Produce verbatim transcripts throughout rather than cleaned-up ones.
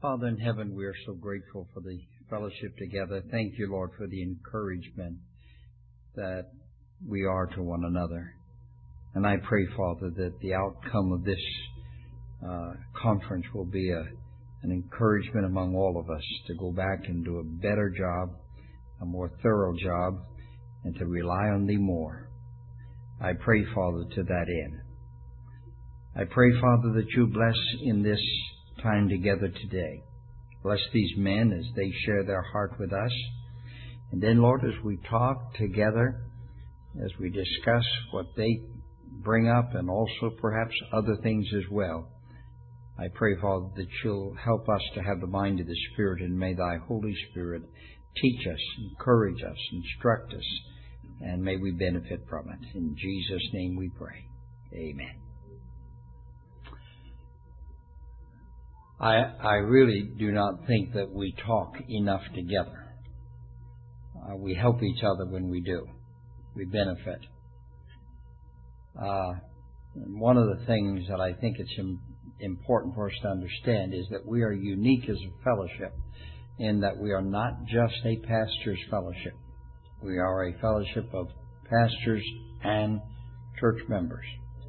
Father in heaven, we are so grateful for the fellowship together. Thank you, Lord, for the encouragement that we are to one another. And I pray, Father, that the outcome of this uh, conference will be a, an encouragement among all of us to go back and do a better job, a more thorough job, and to rely on Thee more. I pray, Father, to that end. I pray, Father, that You bless in this time together today. Bless these men as they share their heart with us. And then, Lord, as we talk together, as we discuss what they bring up and also perhaps other things as well, I pray, Father, that You'll help us to have the mind of the Spirit, and may Thy Holy Spirit teach us, encourage us, instruct us, and may we benefit from it. In Jesus' name we pray. Amen. I, I really do not think that we talk enough together. Uh, we help each other when we do. We benefit. Uh, one of the things that I think it's im- important for us to understand is that we are unique as a fellowship in that we are not just a pastor's fellowship. We are a fellowship of pastors and church members.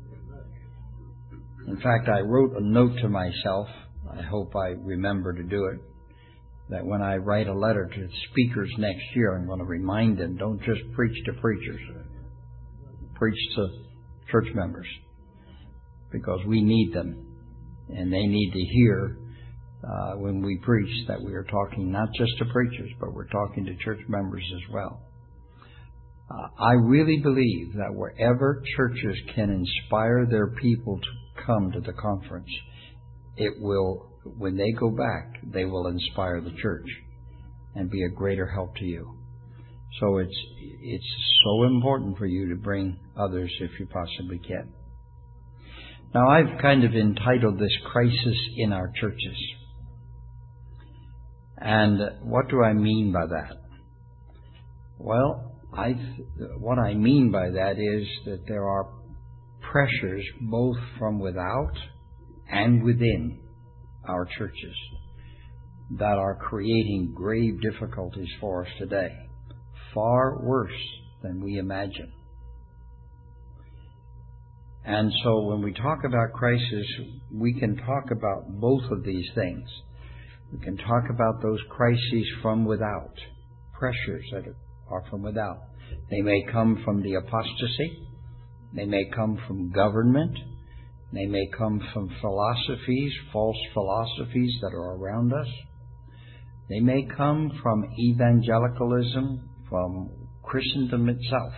In fact, I wrote a note to myself. I hope I remember to do it, that when I write a letter to speakers next year, I'm going to remind them, don't just preach to preachers. Preach to church members, because we need them, and they need to hear uh, when we preach that we are talking not just to preachers, but we're talking to church members as well. Uh, I really believe that wherever churches can inspire their people to come to the conference, it will, when they go back, they will inspire the church and be a greater help to you. So it's it's so important for you to bring others if you possibly can. Now, I've kind of entitled this Crisis in Our Churches. And what do I mean by that? Well, I what I mean by that is that there are pressures both from without and within our churches that are creating grave difficulties for us today, far worse than we imagine. And so when we talk about crisis, we can talk about both of these things. We can talk about those crises from without, pressures that are from without. They may come from the apostasy. They may come from government. They may come from philosophies, false philosophies that are around us. They may come from evangelicalism, from Christendom itself.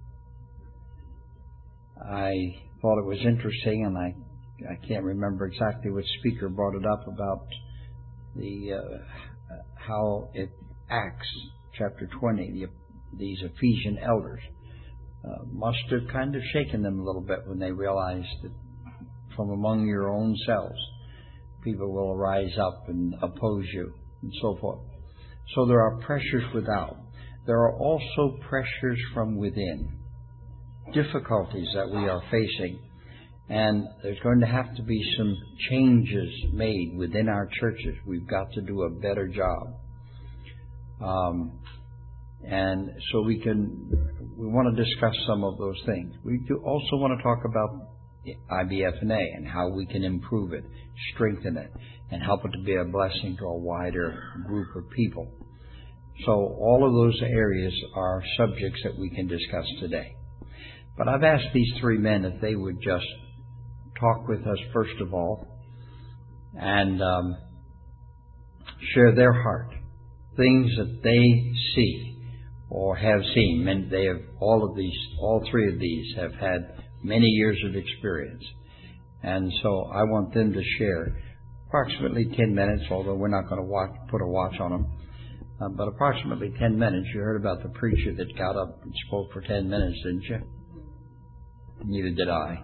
I thought it was interesting, and I, I can't remember exactly which speaker brought it up about the uh, how it Acts chapter twenty, the, these Ephesian elders uh, must have kind of shaken them a little bit when they realized that from among your own selves, people will rise up and oppose you, and so forth. So there are pressures without. There are also pressures from within, difficulties that we are facing. And there's going to have to be some changes made within our churches. We've got to do a better job. Um, and so we can, we want to discuss some of those things. We do also want to talk about I B F N A and how we can improve it, strengthen it, and help it to be a blessing to a wider group of people. So all of those areas are subjects that we can discuss today. But I've asked these three men if they would just talk with us first of all and um, share their heart, things that they see or have seen. And they have all of these, all three of these have had many years of experience. And so I want them to share approximately ten minutes, although we're not going to watch, put a watch on them, uh, but approximately ten minutes. You heard about the preacher that got up and spoke for ten minutes, didn't you? Neither did I.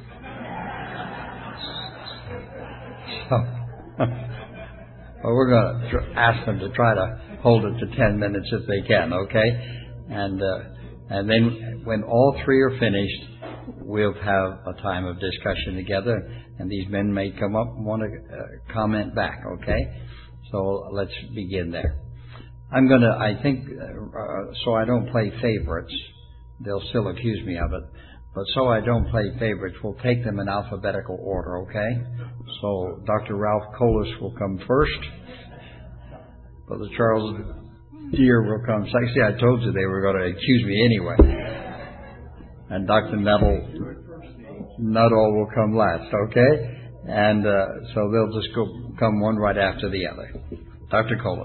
So, well, we're going to tr- ask them to try to hold it to ten minutes if they can, okay? And, uh, and then when all three are finished, we'll have a time of discussion together, and these men may come up and want to uh, comment back, okay? So let's begin there. I'm going to, I think, uh, so I don't play favorites. They'll still accuse me of it. But so I don't play favorites, we'll take them in alphabetical order, okay? So Doctor Ralph Colas will come first. Brother Charles Deere will come second. See, I told you they were going to accuse me anyway. And Doctor Nuttall, Nuttall will come last, okay? And uh, so they'll just go come one right after the other. Doctor Colas.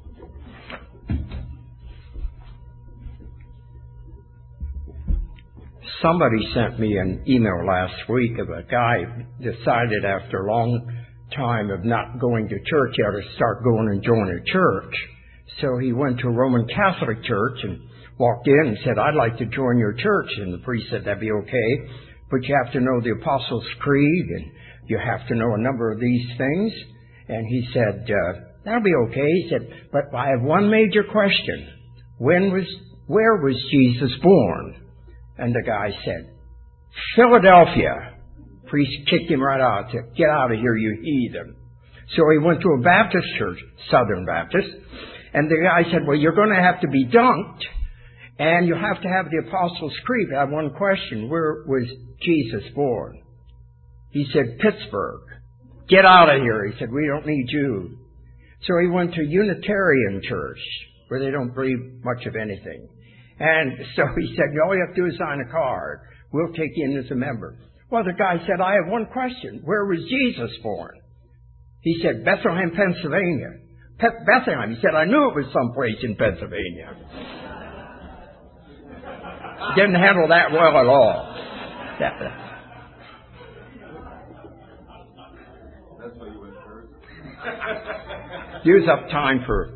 Somebody sent me an email last week of a guy decided after a long time of not going to church, he ought to start going and join a church. So he went to a Roman Catholic church and walked in and said, I'd like to join your church. And the priest said, that'd be okay, but you have to know the Apostles' Creed and you have to know a number of these things. And he said, uh, that'll be okay. He said, but I have one major question. When was, where was Jesus born? And the guy said, Philadelphia. Priest kicked him right out. Said, get out of here, you heathen. So he went to a Baptist church, Southern Baptist, and the guy said, well, you're going to have to be dunked, and you have to have the Apostles' Creed. I have one question. Where was Jesus born? He said, Pittsburgh. Get out of here. He said, we don't need you. So he went to Unitarian church, where they don't believe much of anything. And so he said, all you have to do is sign a card. We'll take you in as a member. Well, the guy said, I have one question. Where was Jesus born? He said, Bethlehem, Pennsylvania. Pe- Bethlehem. He said, I knew it was someplace in Pennsylvania. Didn't handle that well at all. That's why you went first. Use up time for...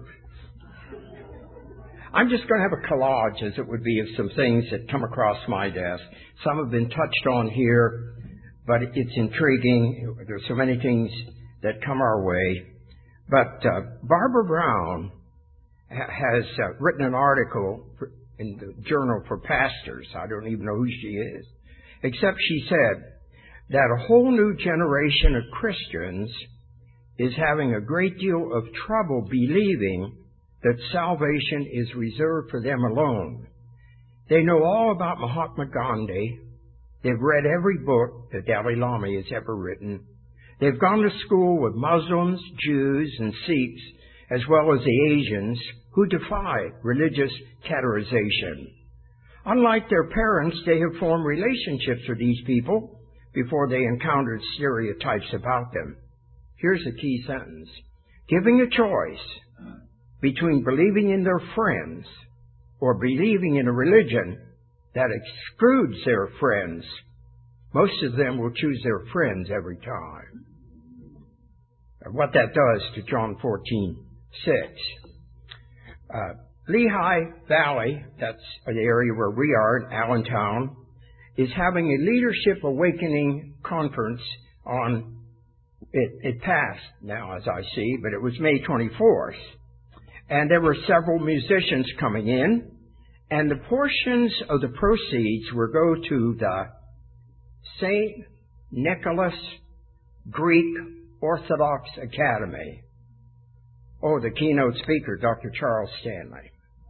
I'm just going to have a collage, as it would be, of some things that come across my desk. Some have been touched on here, but it's intriguing. There's so many things that come our way. But uh, Barbara Brown ha- has uh, written an article for, in the Journal for Pastors. I don't even know who she is. Except she said that a whole new generation of Christians is having a great deal of trouble believing that salvation is reserved for them alone. They know all about Mahatma Gandhi. They've read every book that Dalai Lama has ever written. They've gone to school with Muslims, Jews, and Sikhs, as well as the Asians, who defy religious categorization. Unlike their parents, they have formed relationships with these people before they encountered stereotypes about them. Here's a key sentence. Giving a choice between believing in their friends or believing in a religion that excludes their friends, most of them will choose their friends every time. And what that does to John fourteen six. Uh, Lehigh Valley, that's the area where we are in Allentown, is having a Leadership Awakening conference on, it, it passed now as I see, but it was May twenty-fourth. And there were several musicians coming in, and the portions of the proceeds will go to the Saint Nicholas Greek Orthodox Academy. Oh, the keynote speaker, Doctor Charles Stanley.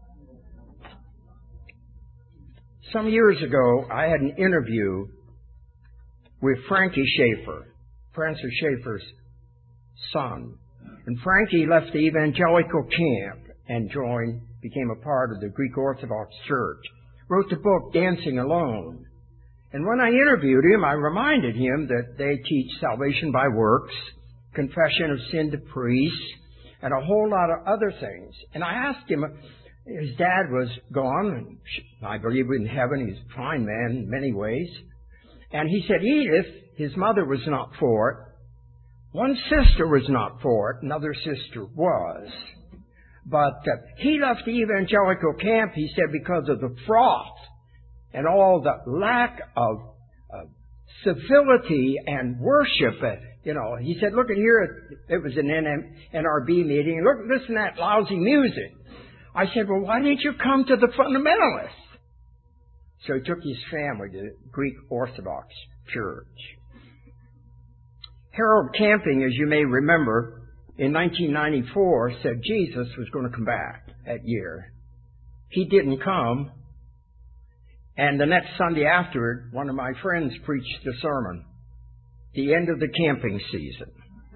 Some years ago, I had an interview with Frankie Schaefer, Francis Schaeffer's son. And Frankie left the evangelical camp and joined, became a part of the Greek Orthodox Church. Wrote the book, Dancing Alone. And when I interviewed him, I reminded him that they teach salvation by works, confession of sin to priests, and a whole lot of other things. And I asked him, his dad was gone, and I believe in heaven, he's a fine man in many ways. And he said, Edith, his mother was not for it. One sister was not for it, another sister was. But uh, he left the evangelical camp, he said, because of the froth and all the lack of uh, civility and worship. Uh, you know, he said, look at here, it was an N R B meeting, look, listen to that lousy music. I said, well, why didn't you come to the fundamentalists? So he took his family to the Greek Orthodox Church. Harold Camping, as you may remember, in nineteen ninety-four said Jesus was going to come back that year. He didn't come. And the next Sunday afterward, one of my friends preached the sermon, the end of the camping season.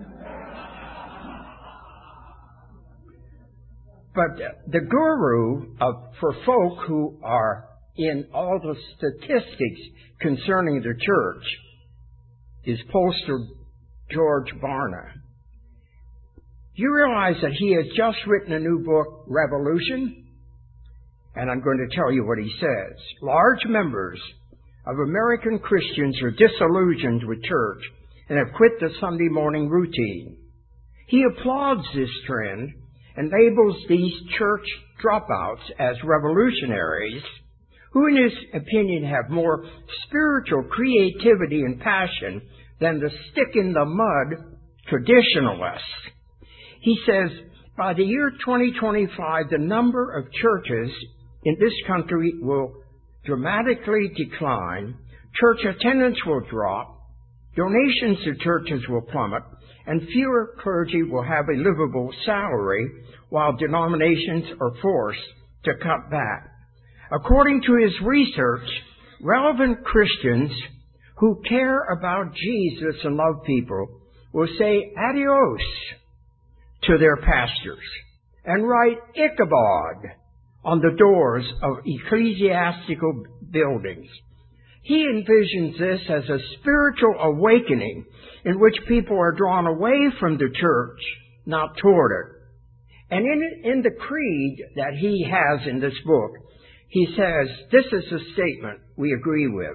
But the guru of, for folk who are in all the statistics concerning the church is Pastor George Barna. You realize that he has just written a new book, Revolution? And I'm going to tell you what he says. Large members of American Christians are disillusioned with church and have quit the Sunday morning routine. He applauds this trend and labels these church dropouts as revolutionaries who, in his opinion, have more spiritual creativity and passion than the stick-in-the-mud traditionalists. He says, by the year twenty twenty-five, the number of churches in this country will dramatically decline, church attendance will drop, donations to churches will plummet, and fewer clergy will have a livable salary while denominations are forced to cut back. According to his research, relevant Christians who care about Jesus and love people will say adios to their pastors and write Ichabod on the doors of ecclesiastical buildings. He envisions this as a spiritual awakening in which people are drawn away from the church, not toward it. And in, in the creed that he has in this book, he says, this is a statement we agree with.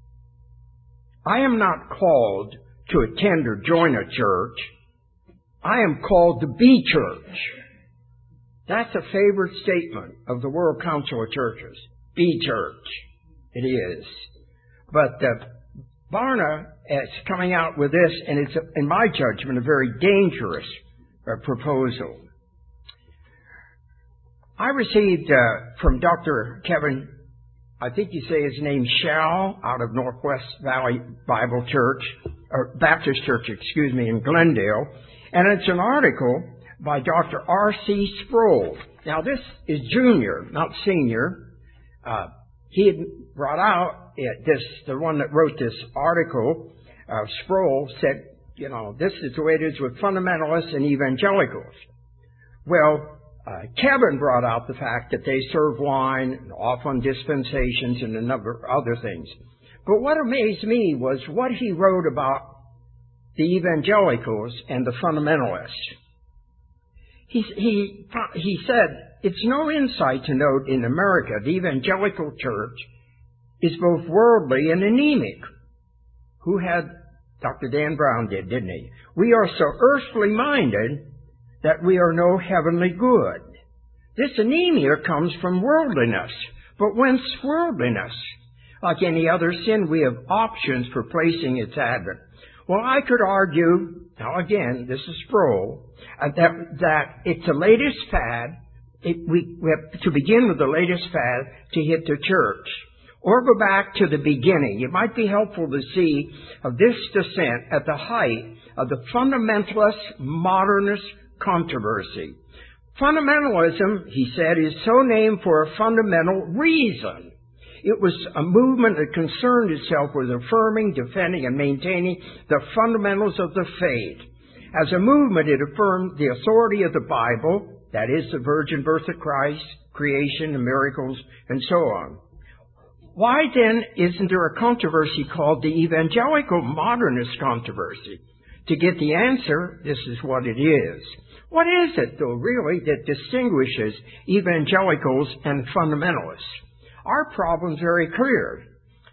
I am not called to attend or join a church. I am called to be church. That's a favorite statement of the World Council of Churches. Be church. It is. But uh, Barna is coming out with this, and it's, in my judgment, a very dangerous uh, proposal. I received uh, from Doctor Kevin, I think you say his name, Shell, out of Northwest Valley Bible Church, or Baptist Church, excuse me, in Glendale, and it's an article by Doctor R C Sproul. Now, this is junior, not senior. Uh, he had brought out it, this, the one that wrote this article, uh, Sproul, said, you know, this is the way it is with fundamentalists and evangelicals. Well, uh, Kevin brought out the fact that they serve wine, off on dispensations, and a number of other things. But what amazed me was what he wrote about the evangelicals and the fundamentalists. He, he, he said, it's no insight to note in America the evangelical church is both worldly and anemic. Who had, Doctor Dan Brown did, didn't he? We are so earthly minded that we are no heavenly good. This anemia comes from worldliness. But whence worldliness? Like any other sin, we have options for placing its advent. Well, I could argue, now again, this is Sproul, uh, that, that it's the latest fad. It, we, we have to begin with the latest fad to hit the church. Or go back to the beginning. It might be helpful to see of this descent at the height of the fundamentalist modernist controversy. Fundamentalism, he said, is so named for a fundamental reason. It was a movement that concerned itself with affirming, defending, and maintaining the fundamentals of the faith. As a movement, it affirmed the authority of the Bible, that is, the virgin birth of Christ, creation, the miracles, and so on. Why then isn't there a controversy called the evangelical modernist controversy? To get the answer, this is what it is. What is it, though, really, that distinguishes evangelicals and fundamentalists? Our problem's very clear.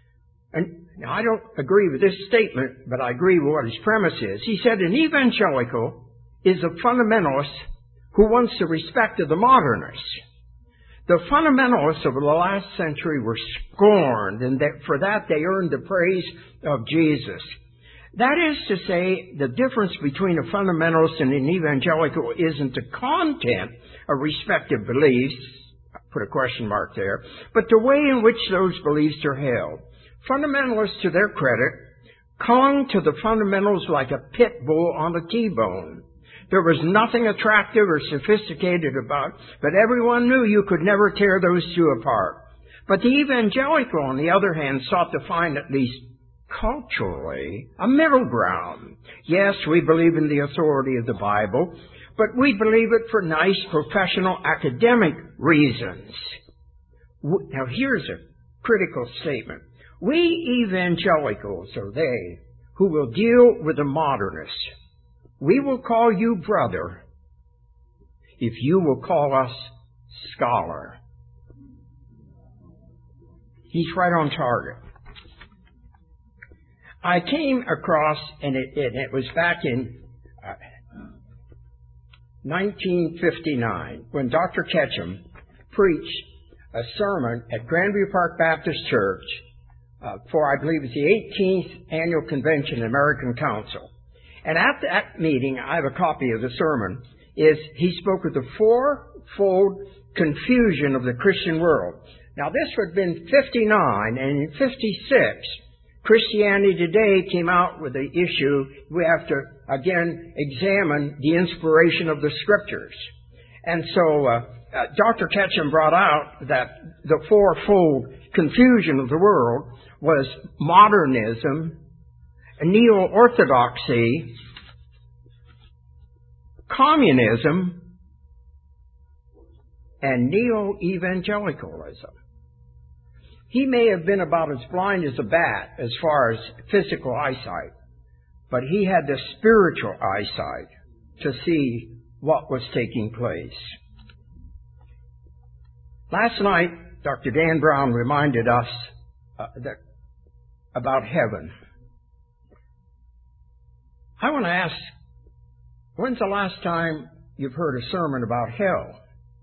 And now, I don't agree with this statement, but I agree with what his premise is. He said an evangelical is a fundamentalist who wants the respect of the modernists. The fundamentalists of the last century were scorned, and that for that they earned the praise of Jesus. That is to say, the difference between a fundamentalist and an evangelical isn't the content of respective beliefs, put a question mark there, but the way in which those beliefs are held. Fundamentalists, to their credit, clung to the fundamentals like a pit bull on a T-bone. There was nothing attractive or sophisticated about it, but everyone knew you could never tear those two apart. But the evangelical, on the other hand, sought to find at least culturally a middle ground. Yes, we believe in the authority of the Bible, but we believe it for nice professional academic reasons. Now here's a critical statement. We evangelicals are they who will deal with the modernists. We will call you brother if you will call us scholar. He's right on target. I came across, and it, it, it was back in uh, nineteen fifty-nine, when Doctor Ketchum preached a sermon at Grandview Park Baptist Church uh, for, I believe, it's the eighteenth Annual Convention of the American Council. And at that meeting, I have a copy of the sermon, is he spoke of the fourfold confusion of the Christian world. Now, this would have been fifty-nine, and in fifty-six, Christianity Today came out with the issue, we have to, again, examine the inspiration of the Scriptures. And so, uh, uh, Doctor Ketchum brought out that the fourfold confusion of the world was modernism, neo-orthodoxy, communism, and neo-evangelicalism. He may have been about as blind as a bat as far as physical eyesight, but he had the spiritual eyesight to see what was taking place. Last night, Doctor Dan Brown reminded us uh, that about heaven. I want to ask, when's the last time you've heard a sermon about hell?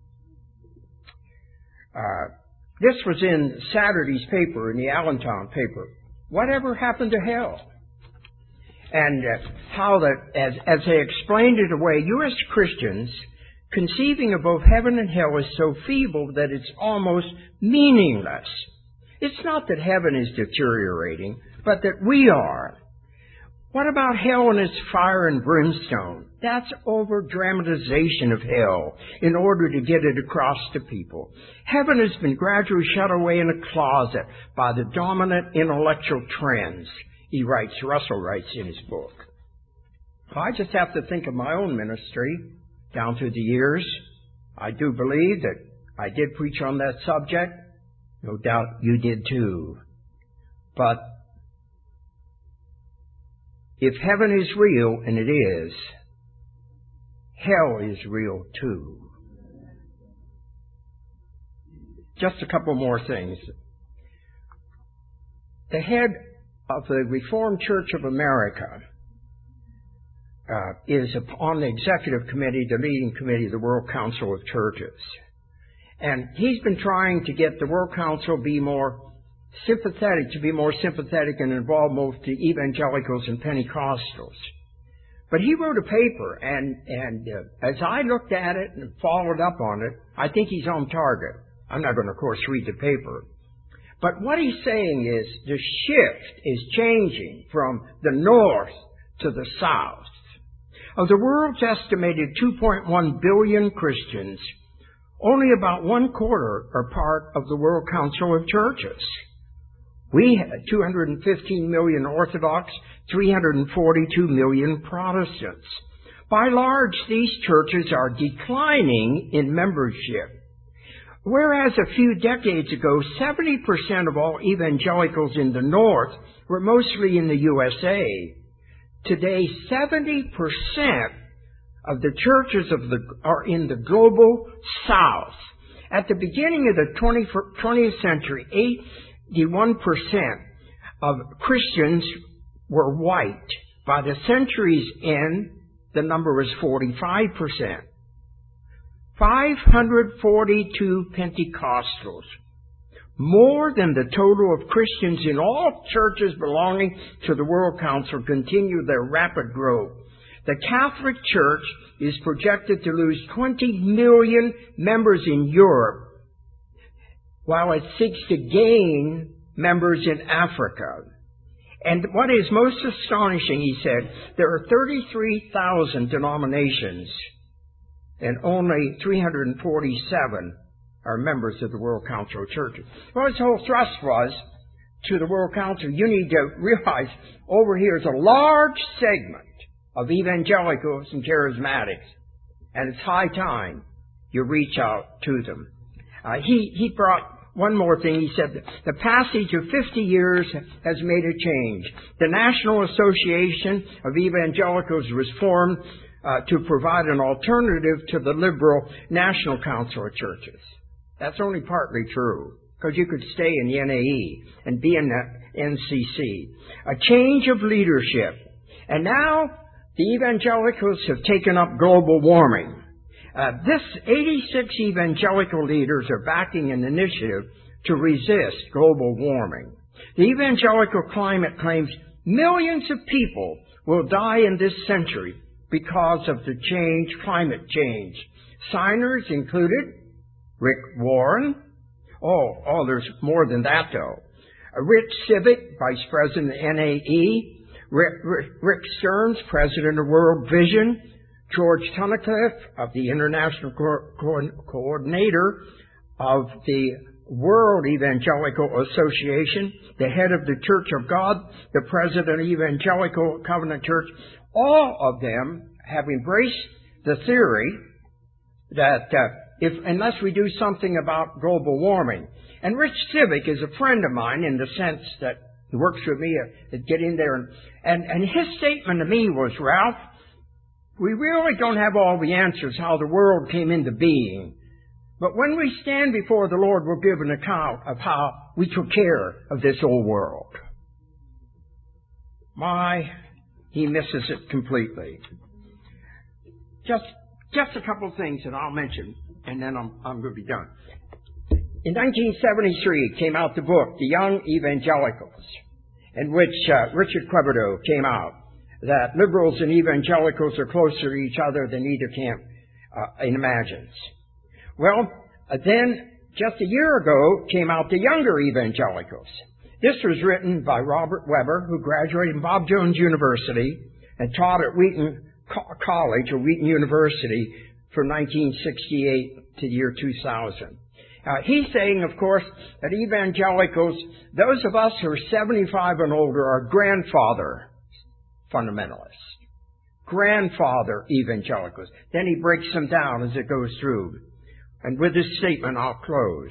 Uh, this was in Saturday's paper, in the Allentown paper. Whatever happened to hell? And uh, how that, as, as they explained it away, you as Christians, conceiving of both heaven and hell is so feeble that it's almost meaningless. It's not that heaven is deteriorating, but that we are. What about hell and its fire and brimstone? That's over-dramatization of hell in order to get it across to people. Heaven has been gradually shut away in a closet by the dominant intellectual trends, he writes, Russell writes in his book. I just have to think of my own ministry down through the years. I do believe that I did preach on that subject. No doubt you did too. But if heaven is real, and it is, hell is real too. Just a couple more things. The head of the Reformed Church of America uh, is on the executive committee, the leading committee of the World Council of Churches. And he's been trying to get the World Council be more sympathetic, to be more sympathetic and involve both the evangelicals and Pentecostals. But he wrote a paper, and, and uh, as I looked at it and followed up on it, I think he's on target. I'm not going to, of course, read the paper. But what he's saying is the shift is changing from the north to the south. Of the world's estimated two point one billion Christians, only about one quarter are part of the World Council of Churches. We had two hundred fifteen million Orthodox, three hundred forty-two million Protestants. By large, these churches are declining in membership. Whereas a few decades ago, seventy percent of all evangelicals in the North were mostly in the U S A. Today, seventy percent of the churches of the, are in the global South. At the beginning of the twentieth century, eighty-one percent of Christians were white. By the century's end, the number was forty-five percent. five hundred forty-two Pentecostals, more than the total of Christians in all churches belonging to the World Council, continue their rapid growth. The Catholic Church is projected to lose twenty million members in Europe, while it seeks to gain members in Africa. And what is most astonishing, he said, there are thirty-three thousand denominations, and only three hundred forty-seven are members of the World Council of Churches. Well, his whole thrust was to the World Council, you need to realize over here is a large segment of evangelicals and charismatics, and it's high time you reach out to them. Uh, he, he brought one more thing. He said, the passage of fifty years has made a change. The National Association of Evangelicals was formed uh, to provide an alternative to the liberal National Council of Churches. That's only partly true, because you could stay in the N A E and be in the N C C. A change of leadership. And now the evangelicals have taken up global warming. Uh, this eighty-six evangelical leaders are backing an initiative to resist global warming. The evangelical climate claims millions of people will die in this century because of the change, climate change. Signers included Rick Warren. Oh, oh, there's more than that, though. Uh, Rich Civic, Vice President of the N A E. Rick, Rick, Rick Stearns, President of World Vision. George Tunnicliffe, of the International Co- Co- Coordinator of the World Evangelical Association, the head of the Church of God, the President of Evangelical Covenant Church. All of them have embraced the theory that uh, if unless we do something about global warming, and Rich Civic is a friend of mine in the sense that he works with me at, at Get In There, and, and, and his statement to me was, Ralph, we really don't have all the answers how the world came into being. But when we stand before the Lord, we'll give an account of how we took care of this old world. My, he misses it completely. Just, just a couple of things that I'll mention, and then I'm, I'm going to be done. In nineteen seventy-three came out the book, The Young Evangelicals, in which uh, Richard Quevedo came out, that liberals and evangelicals are closer to each other than either camp uh, imagines. Well, uh, then, just a year ago, came out The Younger Evangelicals. This was written by Robert Weber, who graduated from Bob Jones University and taught at Wheaton Co- College or Wheaton University from nineteen sixty-eight to the year two thousand. Uh, he's saying, of course, that evangelicals, those of us who are seventy-five and older, are grandfather fundamentalists. Grandfather evangelicals. Then he breaks them down as it goes through. And with this statement, I'll close.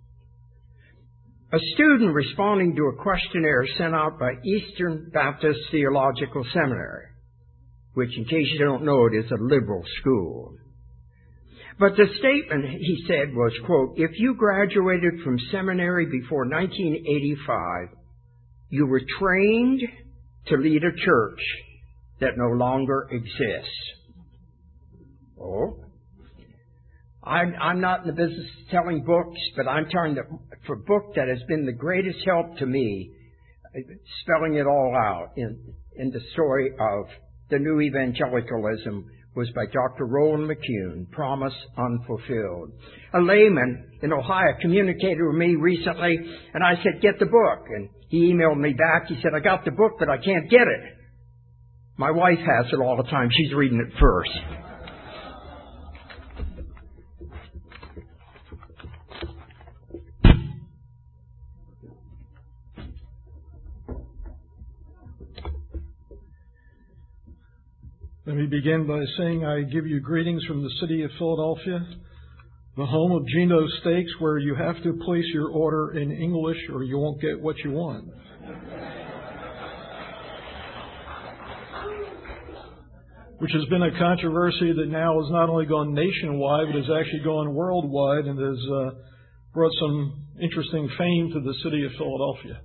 A student responding to a questionnaire sent out by Eastern Baptist Theological Seminary, which, in case you don't know it, is a liberal school. But the statement, he said, was, quote, if you graduated from seminary before nineteen eighty-five, you were trained to lead a church that no longer exists. Oh, I'm, I'm not in the business of telling books, but I'm telling the, for a book that has been the greatest help to me, spelling it all out in, in the story of the new evangelicalism, was by Doctor Roland McCune, Promise Unfulfilled. A layman in Ohio communicated with me recently, and I said, get the book. And he emailed me back. He said, I got the book, but I can't get it. My wife has it all the time. She's reading it first. Let me begin by saying I give you greetings from the city of Philadelphia, the home of Gino's Steaks, where you have to place your order in English or you won't get what you want. Which has been a controversy that now has not only gone nationwide, but has actually gone worldwide and has uh, brought some interesting fame to the city of Philadelphia.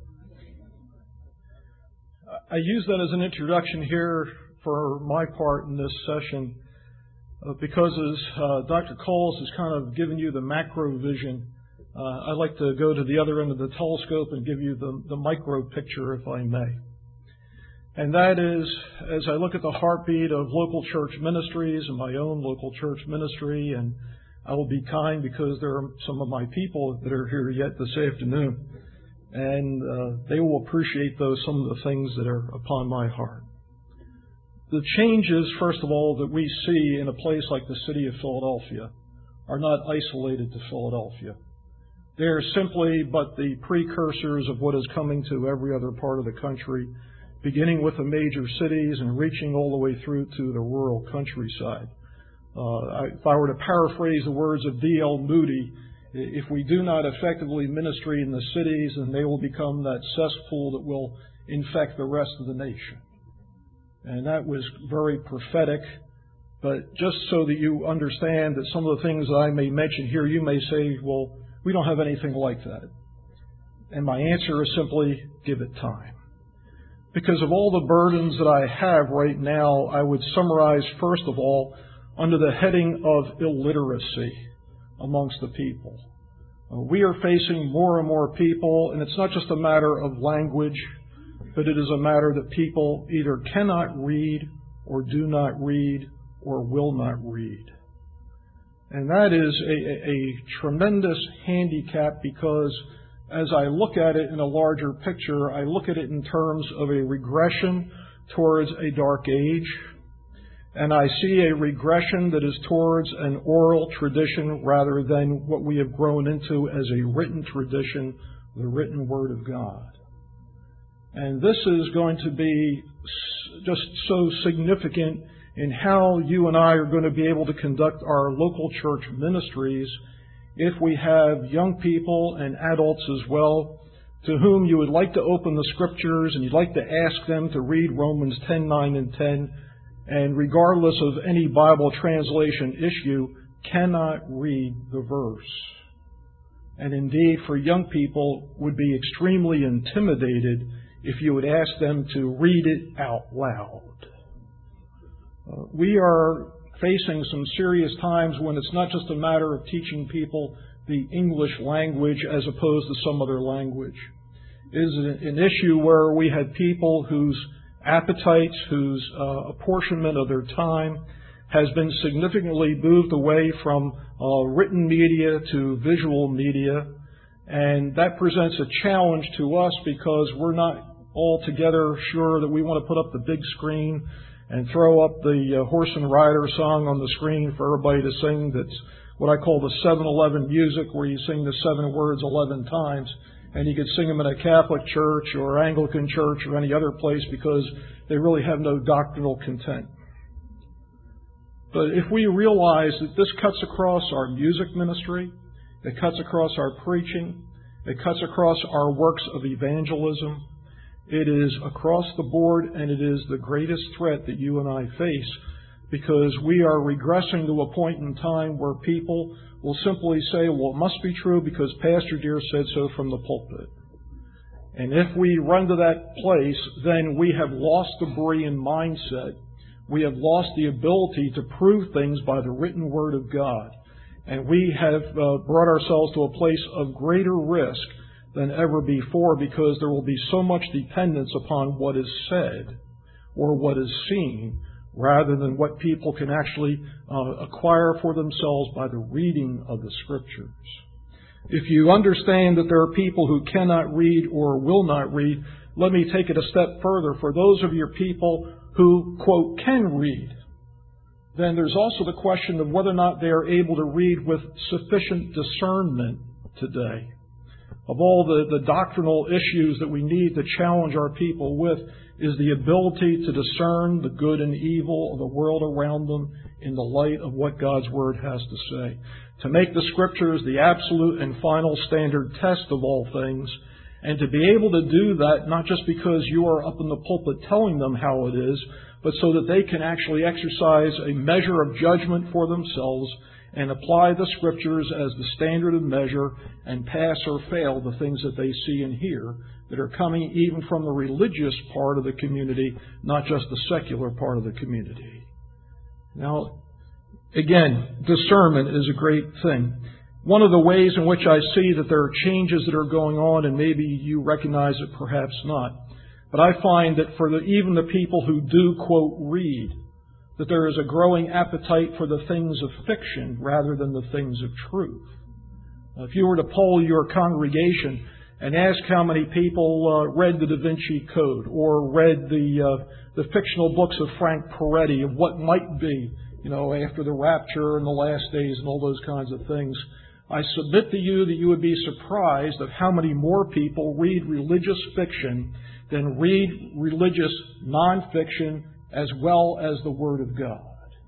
I use that as an introduction here for my part in this session, uh, because as uh, Doctor Coles has kind of given you the macro vision, uh, I'd like to go to the other end of the telescope and give you the, the micro picture, if I may. And that is, as I look at the heartbeat of local church ministries and my own local church ministry, and I will be kind because there are some of my people that are here yet this afternoon, and uh, they will appreciate those some of the things that are upon my heart. The changes, first of all, that we see in a place like the city of Philadelphia are not isolated to Philadelphia. They are simply but the precursors of what is coming to every other part of the country, beginning with the major cities and reaching all the way through to the rural countryside. Uh, if I were to paraphrase the words of D L Moody, if we do not effectively ministry in the cities, then they will become that cesspool that will infect the rest of the nation. And that was very prophetic. But just so that you understand that some of the things that I may mention here, you may say, well, we don't have anything like that. And my answer is simply, give it time. Because of all the burdens that I have right now, I would summarize, first of all, under the heading of illiteracy amongst the people. Uh, we are facing more and more people, and it's not just a matter of language, but it is a matter that people either cannot read or do not read or will not read. And that is a, a, a tremendous handicap, because as I look at it in a larger picture, I look at it in terms of a regression towards a dark age, and I see a regression that is towards an oral tradition rather than what we have grown into as a written tradition, the written Word of God. And this is going to be just so significant in how you and I are going to be able to conduct our local church ministries if we have young people and adults as well to whom you would like to open the Scriptures and you'd like to ask them to read Romans ten, nine, and ten, and regardless of any Bible translation issue, cannot read the verse. And indeed, for young people, would be extremely intimidated if you would ask them to read it out loud. Uh, we are facing some serious times when it's not just a matter of teaching people the English language as opposed to some other language. It is an issue where we had people whose appetites, whose uh, apportionment of their time has been significantly moved away from uh, written media to visual media. And that presents a challenge to us because we're not altogether sure that we want to put up the big screen and throw up the uh, horse and rider song on the screen for everybody to sing. That's what I call the seven eleven music, where you sing the seven words eleven times. And you could sing them in a Catholic church or Anglican church or any other place because they really have no doctrinal content. But if we realize that this cuts across our music ministry, it cuts across our preaching, it cuts across our works of evangelism, it is across the board, and it is the greatest threat that you and I face, because we are regressing to a point in time where people will simply say, well, it must be true because Pastor Deere said so from the pulpit. And if we run to that place, then we have lost the Berean mindset. We have lost the ability to prove things by the written Word of God. And we have uh, brought ourselves to a place of greater risk than ever before, because there will be so much dependence upon what is said or what is seen, rather than what people can actually uh, acquire for themselves by the reading of the Scriptures. If you understand that there are people who cannot read or will not read, let me take it a step further. For those of your people who, quote, can read, then there's also the question of whether or not they are able to read with sufficient discernment today. Of all the, the doctrinal issues that we need to challenge our people with is the ability to discern the good and evil of the world around them in the light of what God's Word has to say. To make the Scriptures the absolute and final standard test of all things, and to be able to do that not just because you are up in the pulpit telling them how it is, but so that they can actually exercise a measure of judgment for themselves and apply the Scriptures as the standard of measure and pass or fail the things that they see and hear that are coming even from the religious part of the community, not just the secular part of the community. Now, again, discernment is a great thing. One of the ways in which I see that there are changes that are going on, and maybe you recognize it, perhaps not, but I find that for the, even the people who do, quote, read, that there is a growing appetite for the things of fiction rather than the things of truth. If you were to poll your congregation and ask how many people uh, read the Da Vinci Code or read the uh, the fictional books of Frank Peretti of what might be, you know, after the rapture and the last days and all those kinds of things. I submit to you that you would be surprised of how many more people read religious fiction than read religious nonfiction as well as the Word of God.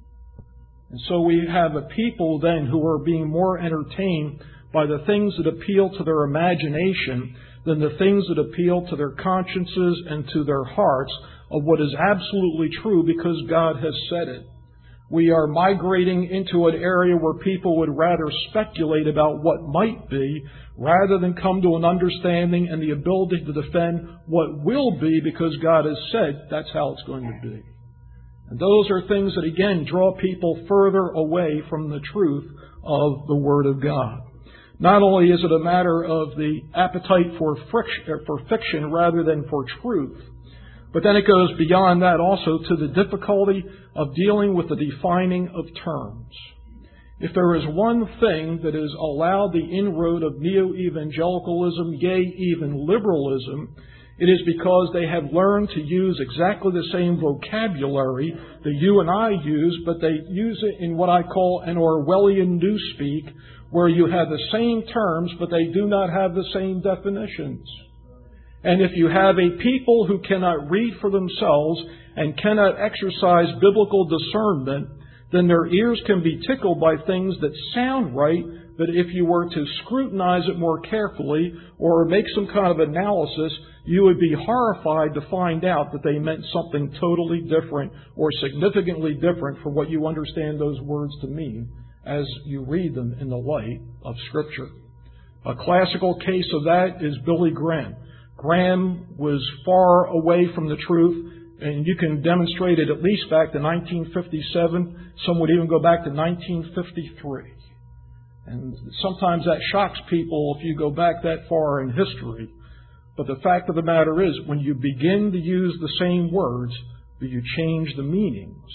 And so we have a people then who are being more entertained by the things that appeal to their imagination than the things that appeal to their consciences and to their hearts of what is absolutely true because God has said it. We are migrating into an area where people would rather speculate about what might be rather than come to an understanding and the ability to defend what will be because God has said that's how it's going to be. And those are things that, again, draw people further away from the truth of the Word of God. Not only is it a matter of the appetite for fiction rather than for truth, but then it goes beyond that also to the difficulty of dealing with the defining of terms. If there is one thing that has allowed the inroad of neo-evangelicalism, yea, even liberalism, it is because they have learned to use exactly the same vocabulary that you and I use, but they use it in what I call an Orwellian newspeak, where you have the same terms, but they do not have the same definitions. And if you have a people who cannot read for themselves and cannot exercise biblical discernment, then their ears can be tickled by things that sound right, but if you were to scrutinize it more carefully or make some kind of analysis, you would be horrified to find out that they meant something totally different or significantly different from what you understand those words to mean as you read them in the light of Scripture. A classical case of that is Billy Graham. Graham was far away from the truth, and you can demonstrate it at least back to nineteen fifty-seven. Some would even go back to nineteen fifty-three. And sometimes that shocks people if you go back that far in history. But the fact of the matter is, when you begin to use the same words, but you change the meanings,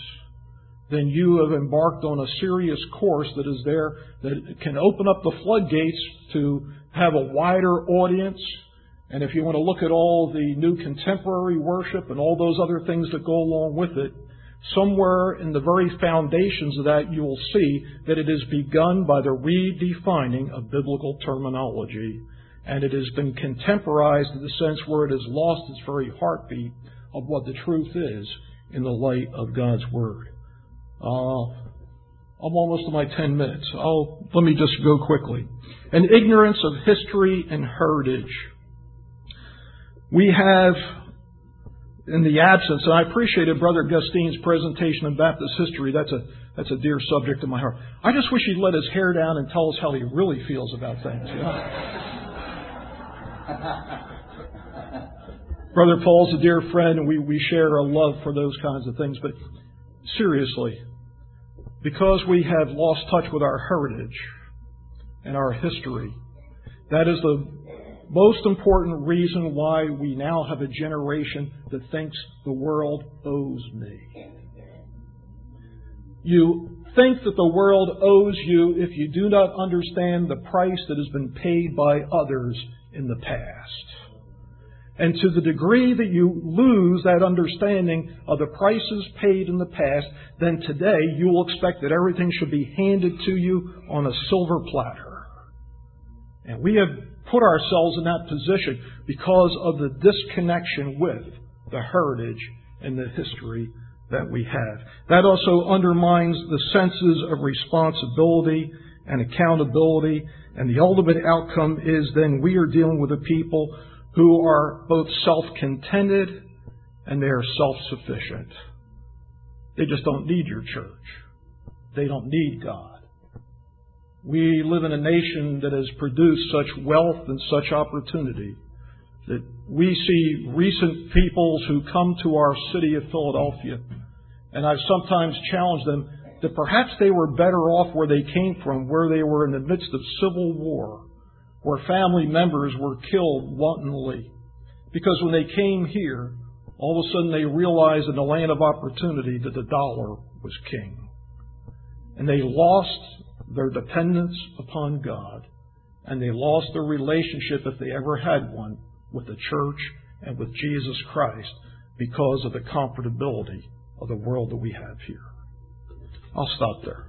then you have embarked on a serious course that is there that can open up the floodgates to have a wider audience. And if you want to look at all the new contemporary worship and all those other things that go along with it, somewhere in the very foundations of that you will see that it is begun by the redefining of biblical terminology. And it has been contemporized in the sense where it has lost its very heartbeat of what the truth is in the light of God's Word. Uh, I'm almost to my ten minutes. I'll, let me just go quickly. An ignorance of history and heritage. We have, in the absence, and I appreciated Brother Gustine's presentation on Baptist history. That's a that's a dear subject to my heart. I just wish he'd let his hair down and tell us how he really feels about things. You know? Brother Paul's a dear friend, and we, we share a love for those kinds of things. But seriously, because we have lost touch with our heritage and our history, that is the most important reason why we now have a generation that thinks the world owes me. You think that the world owes you if you do not understand the price that has been paid by others in the past. And to the degree that you lose that understanding of the prices paid in the past, then today you will expect that everything should be handed to you on a silver platter. And we have put ourselves in that position because of the disconnection with the heritage and the history that we have. That also undermines the senses of responsibility and accountability, and the ultimate outcome is then we are dealing with a people who are both self-contented and they are self-sufficient. They just don't need your church. They don't need God. We live in a nation that has produced such wealth and such opportunity that we see recent peoples who come to our city of Philadelphia, and I've sometimes challenged them that perhaps they were better off where they came from, where they were in the midst of civil war, where family members were killed wantonly. Because when they came here, all of a sudden they realized in the land of opportunity that the dollar was king. And they lost their dependence upon God, and they lost their relationship, if they ever had one, with the church and with Jesus Christ because of the comfortability of the world that we have here. I'll stop there.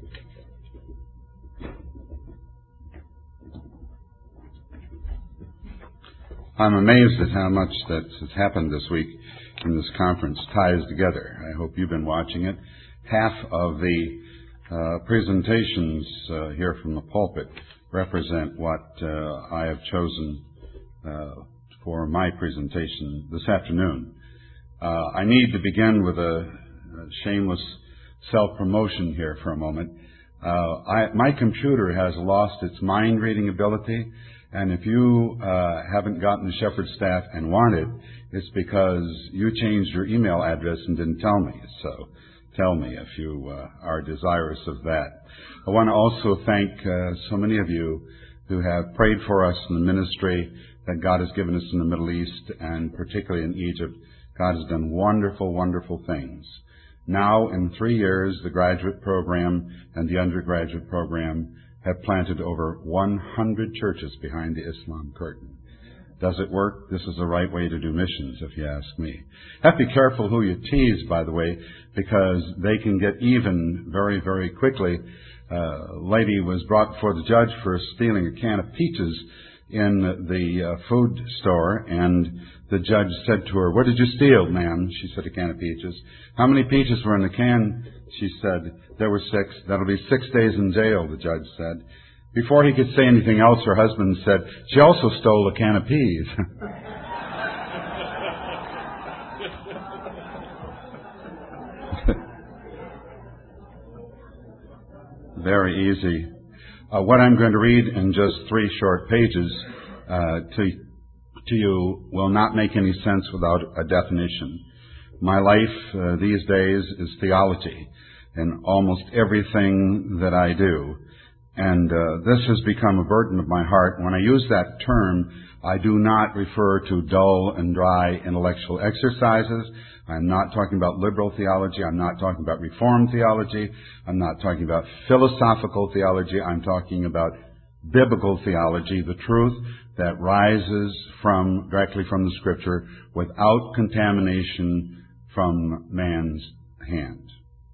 I'm amazed at how much that has happened this week in this conference ties together. I hope you've been watching it. Half of the uh, presentations uh, here from the pulpit represent what uh, I have chosen uh, for my presentation this afternoon. Uh, I need to begin with a, a shameless self-promotion here for a moment. Uh, I, my computer has lost its mind-reading ability, and if you uh, haven't gotten the Shepherd staff and want it, it's because you changed your email address and didn't tell me. So tell me if you uh, are desirous of that. I want to also thank uh, so many of you who have prayed for us in the ministry that God has given us in the Middle East, and particularly in Egypt. God has done wonderful, wonderful things. Now, in three years, the graduate program and the undergraduate program have planted over one hundred churches behind the Islam curtain. Does it work? This is the right way to do missions, if you ask me. Have to be careful who you tease, by the way, because they can get even very, very quickly. Uh, a lady was brought before the judge for stealing a can of peaches in the uh, food store, and the judge said to her, "What did you steal, ma'am?" She said, "A can of peaches." "How many peaches were in the can?" She said, "There were six." "That'll be six days in jail," the judge said. Before he could say anything else, her husband said, "She also stole a can of peas." Very easy. Uh, what I'm going to read in just three short pages uh, to, to you will not make any sense without a definition. My life uh, these days is theology in almost everything that I do. And uh, this has become a burden of my heart. When I use that term, I do not refer to dull and dry intellectual exercises. I'm not talking about liberal theology. I'm not talking about Reformed theology. I'm not talking about philosophical theology. I'm talking about biblical theology, the truth that rises from directly from the Scripture without contamination from man's hand.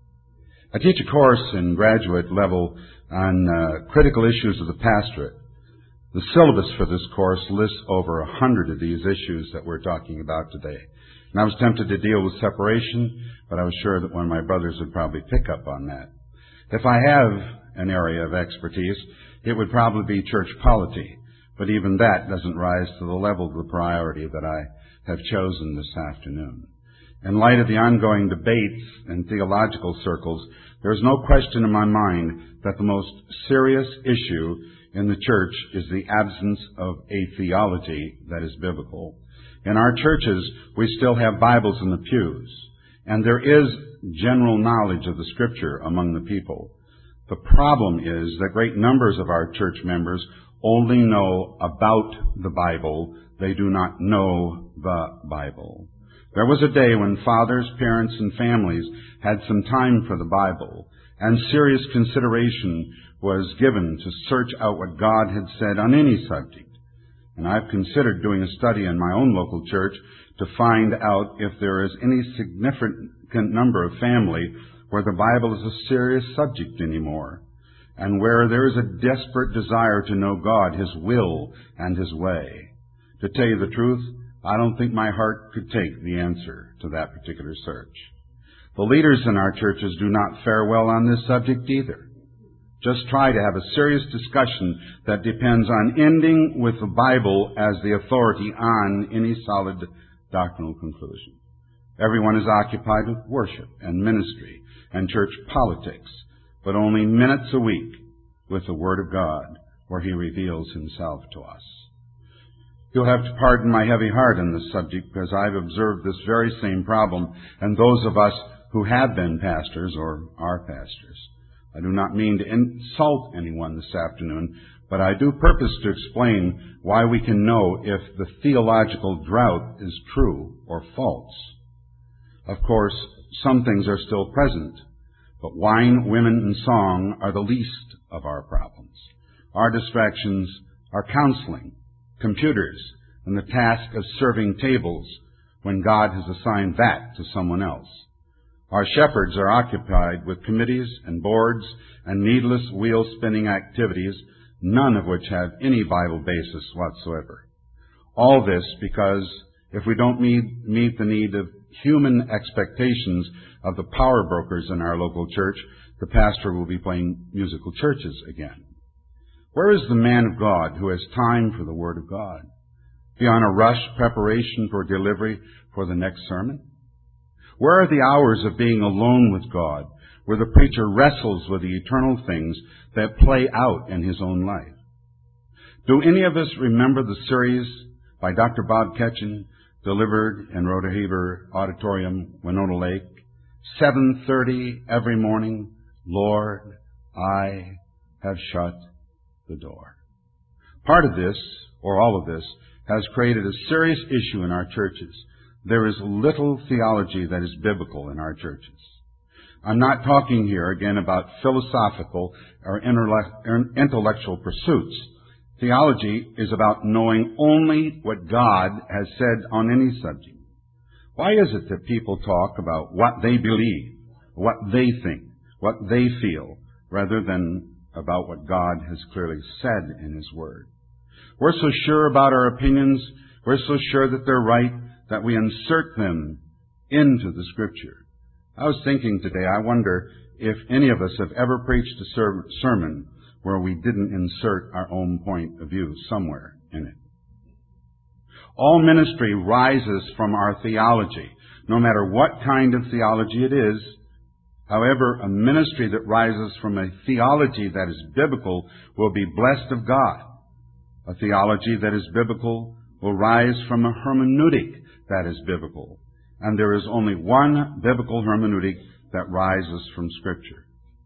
I teach a course in graduate level on uh, critical issues of the pastorate. The syllabus for this course lists over a hundred of these issues that we're talking about today. And I was tempted to deal with separation, but I was sure that one of my brothers would probably pick up on that. If I have an area of expertise, it would probably be church polity, but even that doesn't rise to the level of the priority that I have chosen this afternoon. In light of the ongoing debates in theological circles, there is no question in my mind that the most serious issue in the church is the absence of a theology that is biblical. In our churches, we still have Bibles in the pews, and there is general knowledge of the Scripture among the people. The problem is that great numbers of our church members only know about the Bible. They do not know the Bible. There was a day when fathers, parents, and families had some time for the Bible, and serious consideration was given to search out what God had said on any subject. And I've considered doing a study in my own local church to find out if there is any significant number of family where the Bible is a serious subject anymore, and where there is a desperate desire to know God, His will, and His way. To tell you the truth, I don't think my heart could take the answer to that particular search. The leaders in our churches do not fare well on this subject either. Just try to have a serious discussion that depends on ending with the Bible as the authority on any solid doctrinal conclusion. Everyone is occupied with worship and ministry and church politics, but only minutes a week with the Word of God, where He reveals Himself to us. You'll have to pardon my heavy heart on this subject, because I've observed this very same problem, and those of us who have been pastors or are pastors. I do not mean to insult anyone this afternoon, but I do purpose to explain why we can know if the theological drought is true or false. Of course, some things are still present, but wine, women, and song are the least of our problems. Our distractions our counseling, computers, and the task of serving tables when God has assigned that to someone else. Our shepherds are occupied with committees and boards and needless wheel-spinning activities, none of which have any Bible basis whatsoever. All this because if we don't meet, meet the need of human expectations of the power brokers in our local church, the pastor will be playing musical churches again. Where is the man of God who has time for the Word of God? Beyond a rush preparation for delivery for the next sermon? Where are the hours of being alone with God, where the preacher wrestles with the eternal things that play out in his own life? Do any of us remember the series by Doctor Bob Ketchen, delivered in Rhoda Auditorium, Winona Lake, seven thirty every morning, Lord, I have shut the door. Part of this, or all of this, has created a serious issue in our churches. There is little theology that is biblical in our churches. I'm not talking here again about philosophical or intellectual pursuits. Theology is about knowing only what God has said on any subject. Why is it that people talk about what they believe, what they think, what they feel, rather than about what God has clearly said in His Word? We're so sure about our opinions, we're so sure that they're right, that we insert them into the Scripture. I was thinking today, I wonder if any of us have ever preached a ser- sermon where we didn't insert our own point of view somewhere in it. All ministry rises from our theology, no matter what kind of theology it is. However, a ministry that rises from a theology that is biblical will be blessed of God. A theology that is biblical will rise from a hermeneutic that is biblical. And there is only one biblical hermeneutic that rises from Scripture.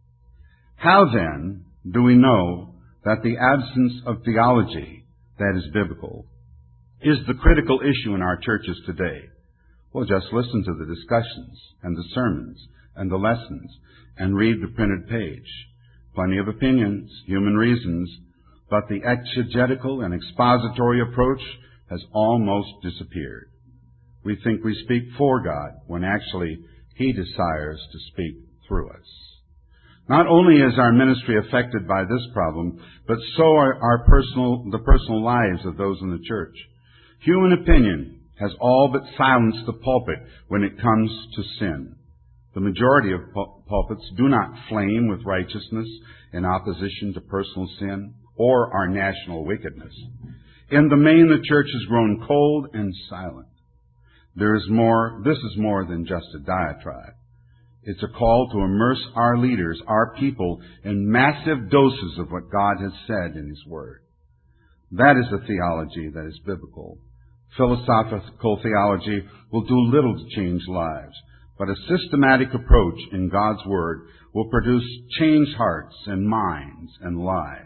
How then do we know that the absence of theology that is biblical is the critical issue in our churches today? Well, just listen to the discussions and the sermons and the lessons and read the printed page. Plenty of opinions, human reasons, but the exegetical and expository approach has almost disappeared. We think we speak for God when actually He desires to speak through us. Not only is our ministry affected by this problem, but so are our personal, the personal lives of those in the church. Human opinion has all but silenced the pulpit when it comes to sin. The majority of pulpits do not flame with righteousness in opposition to personal sin or our national wickedness. In the main, the church has grown cold and silent. There is more, this is more than just a diatribe. It's a call to immerse our leaders, our people, in massive doses of what God has said in His Word. That is a theology that is biblical. Philosophical theology will do little to change lives, but a systematic approach in God's Word will produce changed hearts and minds and lives.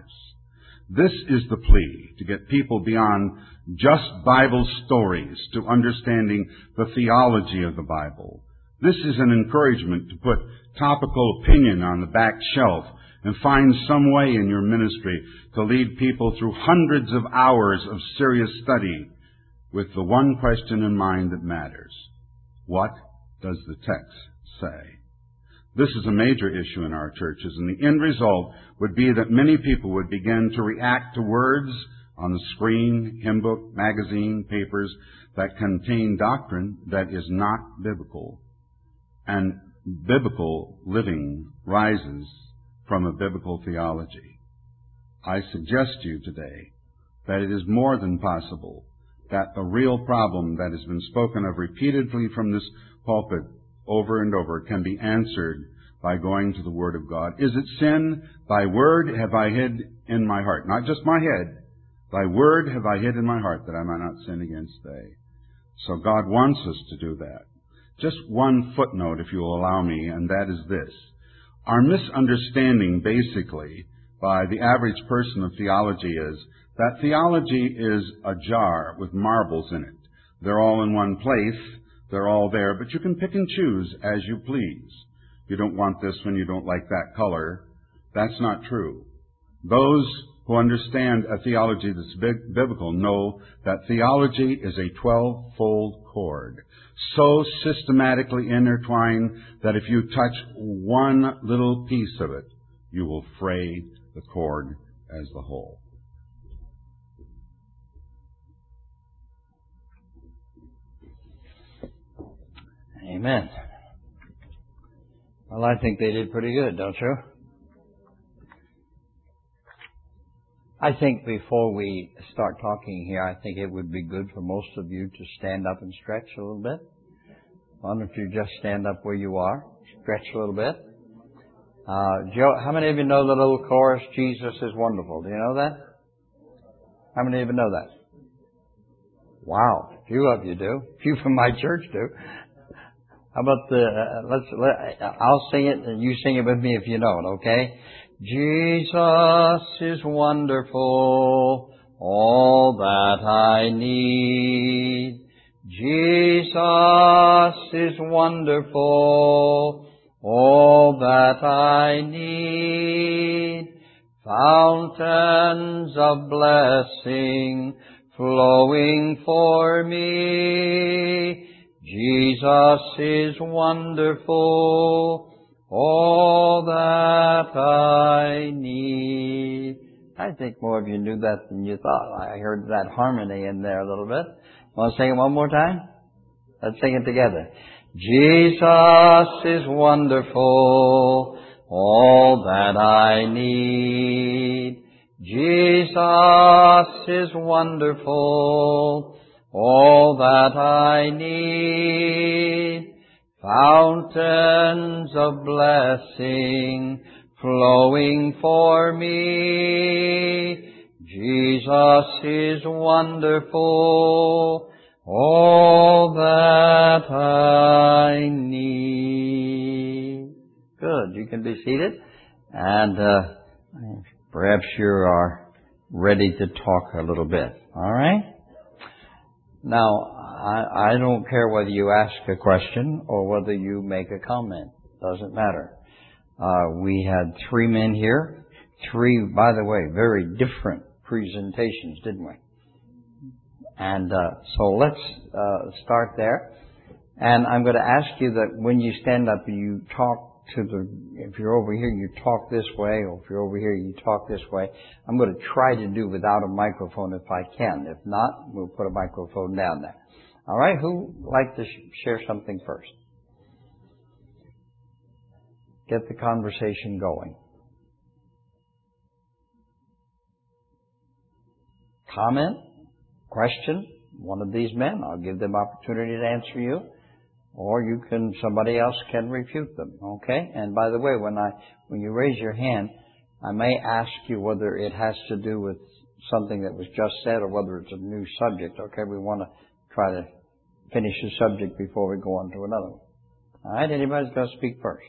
This is the plea, to get people beyond just Bible stories to understanding the theology of the Bible. This is an encouragement to put topical opinion on the back shelf and find some way in your ministry to lead people through hundreds of hours of serious study with the one question in mind that matters. What does the text say? This is a major issue in our churches, and the end result would be that many people would begin to react to words on the screen, hymn book, magazine, papers that contain doctrine that is not biblical. And biblical living rises from a biblical theology. I suggest to you today that it is more than possible that the real problem that has been spoken of repeatedly from this pulpit over and over can be answered by going to the Word of God. Is it sin? Thy word have I hid in my heart. Not just my head. Thy word have I hid in my heart that I might not sin against thee. So God wants us to do that. Just one footnote, if you will allow me, and that is this. Our misunderstanding, basically, by the average person of theology is that theology is a jar with marbles in it. They're all in one place. They're all there, but you can pick and choose as you please. You don't want this one, you don't like that color. That's not true. Those who understand a theology that's big, biblical know that theology is a twelve-fold cord, so systematically intertwined that if you touch one little piece of it, you will fray the cord as the whole. Amen. Well, I think they did pretty good, don't you? I think before we start talking here, I think it would be good for most of you to stand up and stretch a little bit. Why don't you just stand up where you are, stretch a little bit. Uh, Joe, how many of you know the little chorus, Jesus is Wonderful? Do you know that? How many of you know that? Wow, a few of you do. A few from my church do. How about the, uh, let's, let, I'll sing it and you sing it with me if you know it, okay? Jesus is wonderful, all that I need. Jesus is wonderful, all that I need. Fountains of blessing flowing for me. Jesus is wonderful, all that I need. I think more of you knew that than you thought. I heard that harmony in there a little bit. Want to sing it one more time? Let's sing it together. Jesus is wonderful, all that I need. Jesus is wonderful, all that I need. Fountains of blessing flowing for me. Jesus is wonderful, all that I need. Good. You can be seated. And uh, perhaps you are ready to talk a little bit. All right? Now, I, I don't care whether you ask a question or whether you make a comment. Doesn't matter. Uh, we had three men here. Three, by the way, very different presentations, didn't we? And uh, so let's uh, start there. And I'm going to ask you that when you stand up, you talk to the, if you're over here, you talk this way, or if you're over here, you talk this way. I'm going to try to do without a microphone if I can. If not, we'll put a microphone down there. All right? Who would like to sh- share something first? Get the conversation going. Comment? Question? One of these men. I'll give them opportunity to answer you. Or you can, somebody else can refute them. Okay? And by the way, when I, when you raise your hand, I may ask you whether it has to do with something that was just said or whether it's a new subject. Okay? We want to try to finish the subject before we go on to another one. All right? Anybody's going to speak first?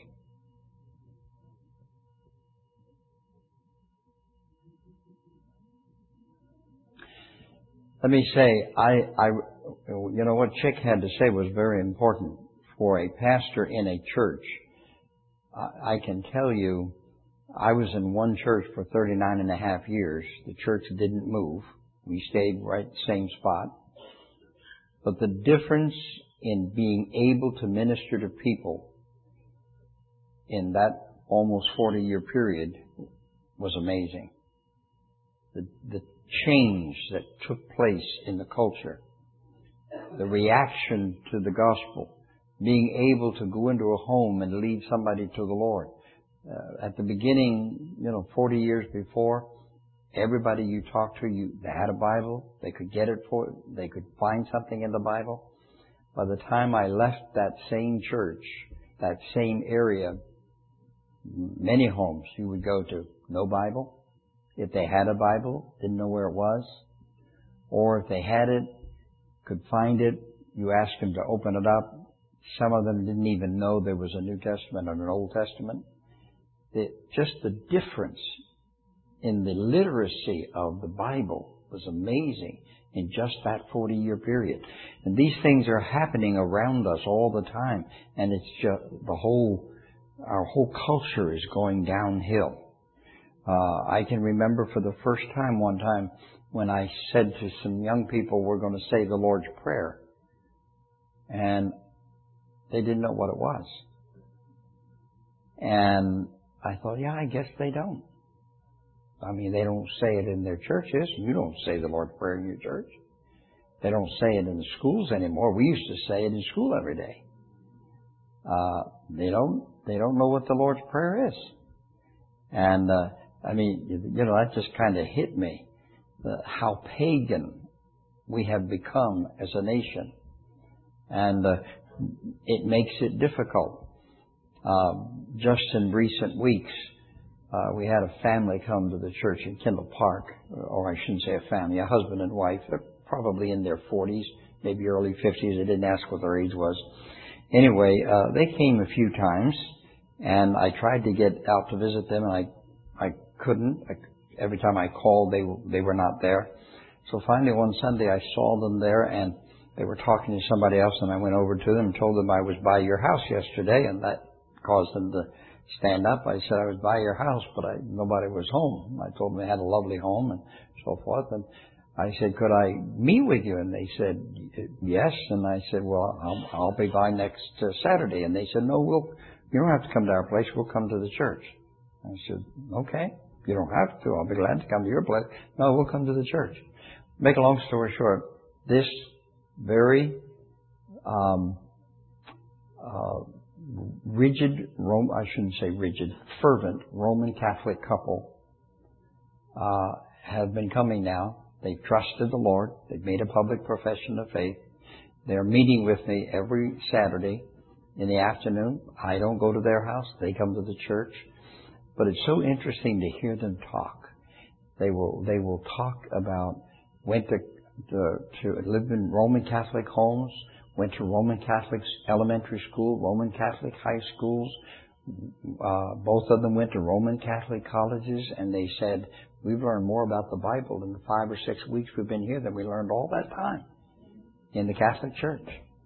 Let me say, I, I, you know, what Chick had to say was very important for a pastor in a church. I, I can tell you, I was in one church for thirty-nine and a half years. The church didn't move. We stayed right same spot. But the difference in being able to minister to people in that almost forty-year period was amazing. The, the change that took place in the culture, the reaction to the gospel, being able to go into a home and lead somebody to the Lord. Uh, at the beginning, you know, forty years before, everybody you talked to, you they had a Bible, they could get it for, they could find something in the Bible. By the time I left that same church, that same area, many homes you would go to, no Bible. If they had a Bible, didn't know where it was. Or if they had it, could find it, you asked them to open it up. Some of them didn't even know there was a New Testament or an Old Testament. The, just the difference in the literacy of the Bible was amazing in just that forty-year period. And these things are happening around us all the time. And it's just the whole, our whole culture is going downhill. Uh, I can remember for the first time one time when I said to some young people, we're going to say the Lord's Prayer. And they didn't know what it was. And I thought, yeah, I guess they don't. I mean, they don't say it in their churches. You don't say the Lord's Prayer in your church. They don't say it in the schools anymore. We used to say it in school every day. Uh, they don't, they don't know what the Lord's Prayer is. And, uh, I mean, you know, that just kind of hit me. Uh, how pagan we have become as a nation. And, uh, it makes it difficult. Uh, just in recent weeks, uh, we had a family come to the church in Kendall Park, or I shouldn't say a family, a husband and wife. They're probably in their forties, maybe early fifties. They didn't ask what their age was. Anyway, uh, they came a few times, and I tried to get out to visit them, and I, I couldn't. I, every time I called, they they were not there. So finally, one Sunday, I saw them there, and they were talking to somebody else, and I went over to them and told them I was by your house yesterday, and that caused them to stand up. I said I was by your house, but I, nobody was home. I told them they had a lovely home and so forth, and I said, could I meet with you? And they said, yes. And I said, well, I'll, I'll be by next uh, Saturday. And they said, no, we'll, you don't have to come to our place. We'll come to the church. I said, okay, you don't have to. I'll be glad to come to your place. No, we'll come to the church. Make a long story short, this very um, uh, rigid, Rome, I shouldn't say rigid, fervent Roman Catholic couple uh, have been coming now. They've trusted the Lord. They've made a public profession of faith. They're meeting with me every Saturday in the afternoon. I don't go to their house. They come to the church. But it's so interesting to hear them talk. They will they will talk about went to to, to live in Roman Catholic homes, went to Roman Catholic elementary school, Roman Catholic high schools. Uh, both of them went to Roman Catholic colleges, and they said, we've learned more about the Bible in the five or six weeks we've been here than we learned all that time in the Catholic Church.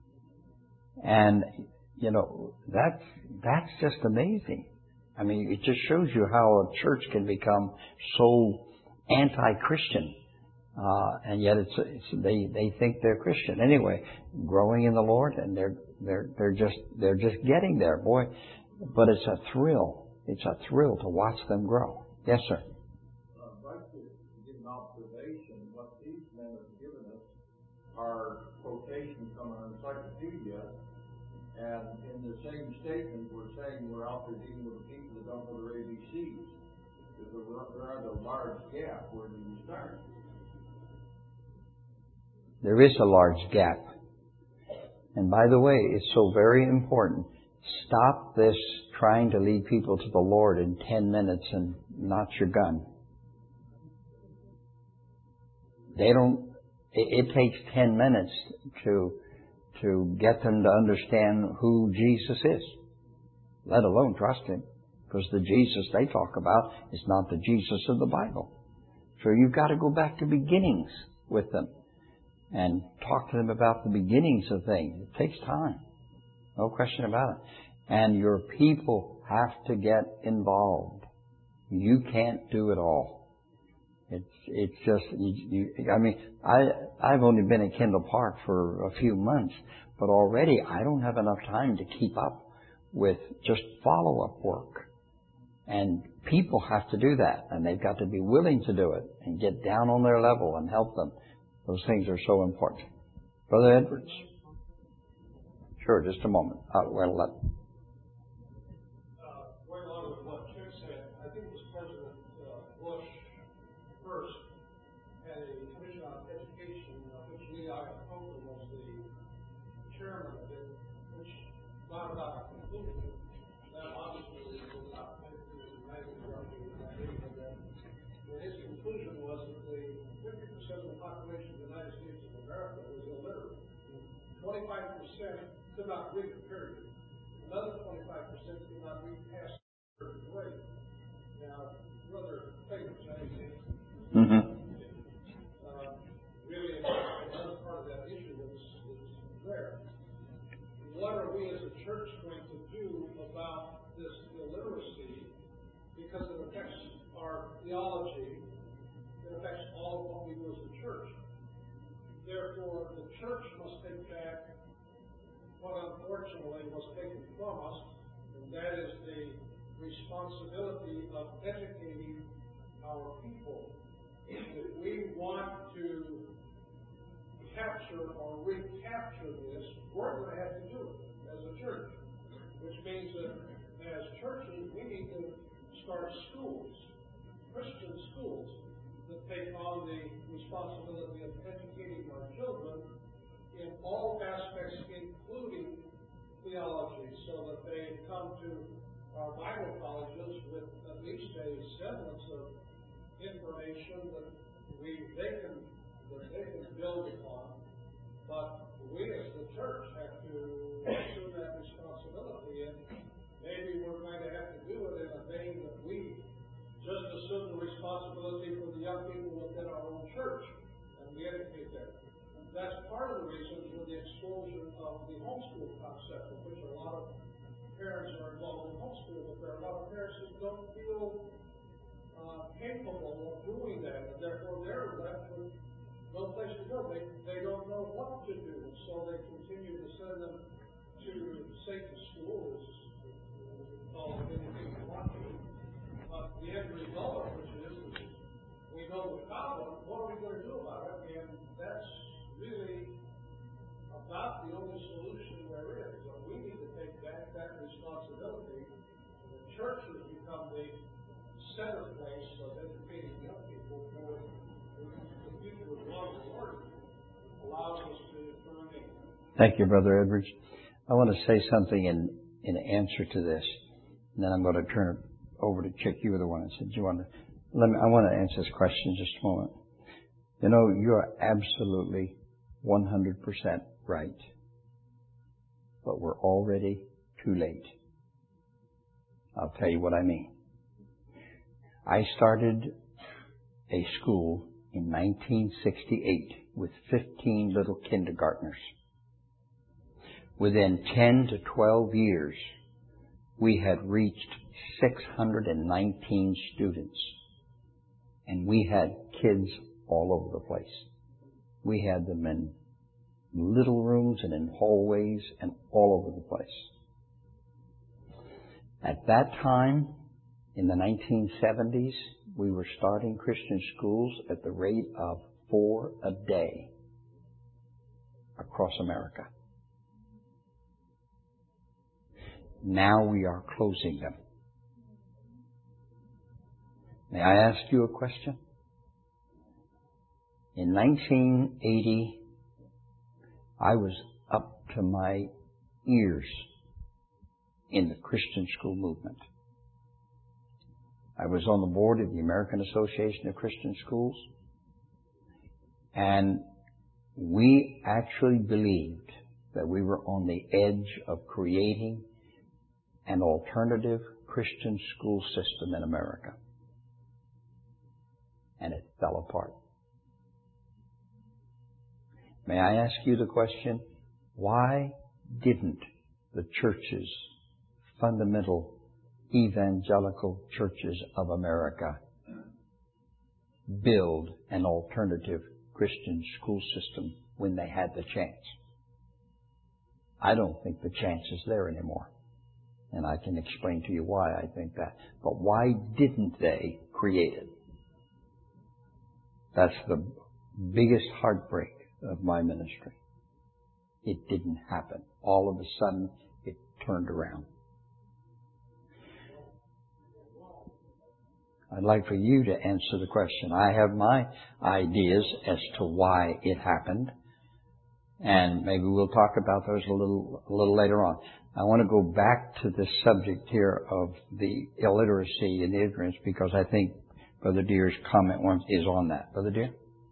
And, you know, that's, that's just amazing. I mean, it just shows you how a church can become so anti-Christian. Uh, and yet it's, it's, they, they think they're Christian. Anyway, growing in the Lord, and they're, they're, they're just, they're just getting there, boy. But it's a thrill. It's a thrill to watch them grow. Yes, sir. I'd like to give an observation. What these men have given us are quotations from an encyclopedia, and in the same statement we're saying we're out there dealing with people that don't know their A B Cs. There's a rather large gap. Where do you start? There is a large gap. And by the way, it's so very important. Stop this trying to lead people to the Lord in ten minutes and not your gun. They don't, it, it takes ten minutes to, to get them to understand who Jesus is, let alone trust Him. Because the Jesus they talk about is not the Jesus of the Bible. So you've got to go back to beginnings with them and talk to them about the beginnings of things. It takes time. No question about it. And your people have to get involved. You can't do it all. It's it's just, you, you, I mean, I, I've only been at Kendall Park for a few months, but already I don't have enough time to keep up with just follow-up work. And people have to do that, and they've got to be willing to do it and get down on their level and help them. Those things are so important. Brother Edwards? Sure, just a moment. Uh, well, let... Uh, going along with what Chick said, I think it was President uh, Bush first had a commission on education, uh, which Lee Iacocca was the chairman of it, which brought about a conclusion that obviously was not meant to be united roughly in that area, but that his conclusion was that the fifty percent of the population of the United States of America was illiterate. twenty-five percent could not read, period. Another twenty-five percent could not read past the third grade. Now, Brother Favors, I think, Mm-hmm. uh, really another part of that issue is, is there. What are we as a church going to do about this illiteracy? Because it affects our what we do as a church. Therefore, the church must take back what unfortunately was taken from us, and that is the responsibility of educating our people. If we want to capture or recapture this, we're going to have to do it as a church, which means that as churches, we need to start schools, Christian schools, that take on the responsibility of educating our children in all aspects, including theology, so that they come to our Bible colleges with at least a semblance of information that we they can that they can build upon. But we as the church have to assume that responsibility, and maybe we're going to have to do it in a vein that we just assume the responsibility for the young people within our own church, and we educate them. That's part of the reason for the explosion of the homeschool concept, in which a lot of parents are involved in homeschool, but there are a lot of parents who don't feel uh, capable of doing that, and therefore they're left with no place to go. They, they don't know what to do, so they continue to send them to Satan's schools, call it anything you want to. But the end result of which is, is we know the problem, what are we going to do about it? And that's really about the only solution there is. So we need to take back that responsibility. The church has become the center place of educating young people for the future of love and Lord allows us to remain. Thank you, Brother Edwards. I want to say something in, in answer to this, and then I'm going to turn it over to Chick. You were the one that said you want to. Let me. I want to answer this question in just a moment. You know, you are absolutely one hundred percent right, but we're already too late. I'll tell you what I mean. I started a school in nineteen sixty-eight with fifteen little kindergartners. Within ten to twelve years, we had reached six hundred nineteen students. And we had kids all over the place. We had them in little rooms and in hallways and all over the place. At that time, in the nineteen seventies, we were starting Christian schools at the rate of four a day across America. Now we are closing them. May I ask you a question? In nineteen eighty, I was up to my ears in the Christian school movement. I was on the board of the American Association of Christian Schools, and we actually believed that we were on the edge of creating an alternative Christian school system in America. And it fell apart. May I ask you the question, why didn't the churches, fundamental evangelical churches of America, build an alternative Christian school system when they had the chance? I don't think the chance is there anymore. And I can explain to you why I think that. But why didn't they create it? That's the biggest heartbreak of my ministry. It didn't happen. All of a sudden, it turned around. I'd like for you to answer the question. I have my ideas as to why it happened, and maybe we'll talk about those a little, a little later on. I want to go back to this subject here of the illiteracy and ignorance, because I think Brother Deere's comment once is on that. Brother Deere?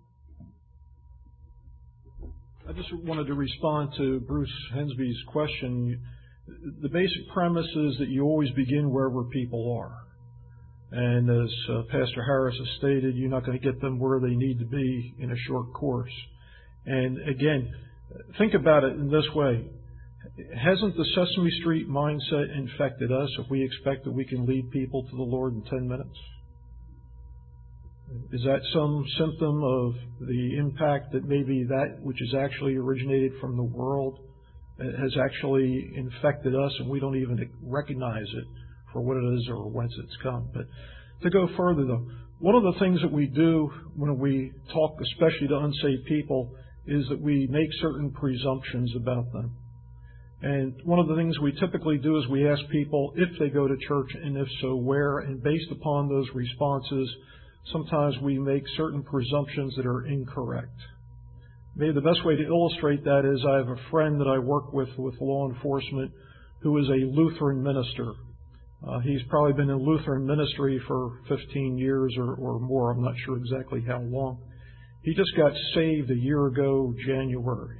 I just wanted to respond to Bruce Hensby's question. The basic premise is that you always begin wherever people are. And as uh, Pastor Harris has stated, you're not going to get them where they need to be in a short course. And again, think about it in this way. Hasn't the Sesame Street mindset infected us if we expect that we can lead people to the Lord in ten minutes? Is that some symptom of the impact that maybe that which is actually originated from the world has actually infected us and we don't even recognize it for what it is or whence it's come? But to go further, though, one of the things that we do when we talk, especially to unsaved people, is that we make certain presumptions about them. And one of the things we typically do is we ask people if they go to church, and if so, where. And based upon those responses, sometimes we make certain presumptions that are incorrect. Maybe the best way to illustrate that is I have a friend that I work with with law enforcement who is a Lutheran minister. Uh, he's probably been in Lutheran ministry for fifteen years or, or more. I'm not sure exactly how long. He just got saved a year ago, January.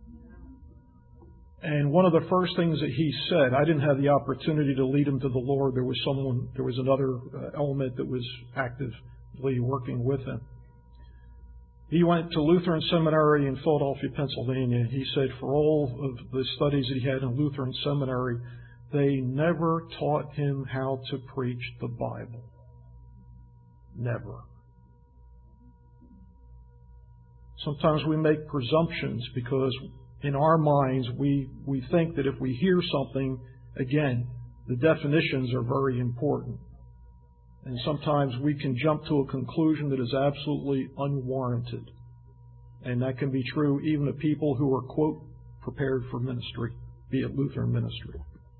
And one of the first things that he said, I didn't have the opportunity to lead him to the Lord. There was someone, there was another uh, element that was actively working with him. He went to Lutheran Seminary in Philadelphia, Pennsylvania. He said for all of the studies that he had in Lutheran Seminary, they never taught him how to preach the Bible. Never. Sometimes we make presumptions because in our minds we, we think that if we hear something, again, the definitions are very important. And sometimes we can jump to a conclusion that is absolutely unwarranted. And that can be true even of people who are, quote, prepared for ministry, be it Lutheran ministry.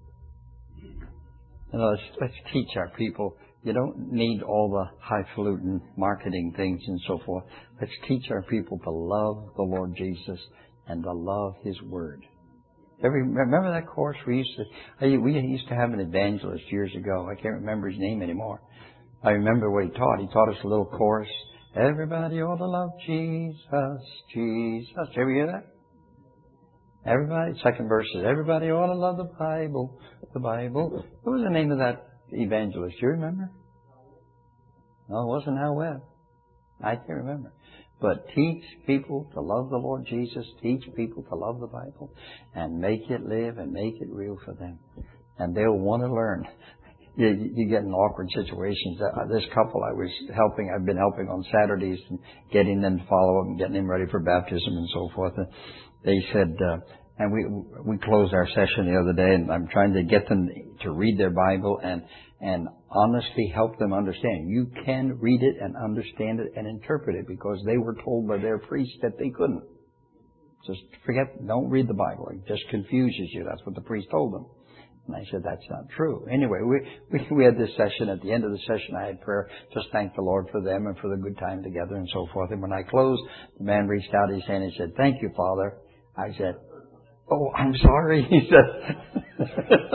And let's, let's teach our people. You don't need all the highfalutin marketing things and so forth. Let's teach our people to love the Lord Jesus and to love His Word. Every, remember that course we used to, we used to have an evangelist years ago. I can't remember his name anymore. I remember what he taught. He taught us a little course. Everybody ought to love Jesus, Jesus. Did you ever hear that? Everybody, second verse says, everybody ought to love the Bible, the Bible. What was the name of that evangelist? Do you remember? No, it wasn't Hal Webb. I can't remember. But teach people to love the Lord Jesus. Teach people to love the Bible. And make it live and make it real for them. And they'll want to learn. You, you get in awkward situations. Uh, this couple I was helping, I've been helping on Saturdays and getting them to follow up and getting them ready for baptism and so forth. And they said, uh, and we we closed our session the other day, and I'm trying to get them to read their Bible and and honestly help them understand. You can read it and understand it and interpret it because they were told by their priest that they couldn't. Just forget, don't read the Bible. It just confuses you. That's what the priest told them. And I said, that's not true. Anyway, we, we we had this session. At the end of the session, I had prayer. Just thank the Lord for them and for the good time together and so forth. And when I closed, the man reached out his hand and said, thank you, Father. I said, oh, I'm sorry. He said,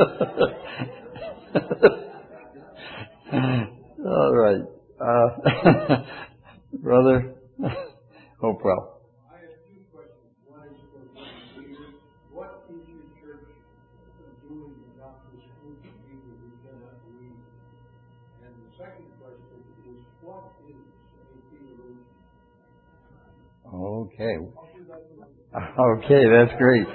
all right. Uh, brother, hope well. Okay. Okay, that's great.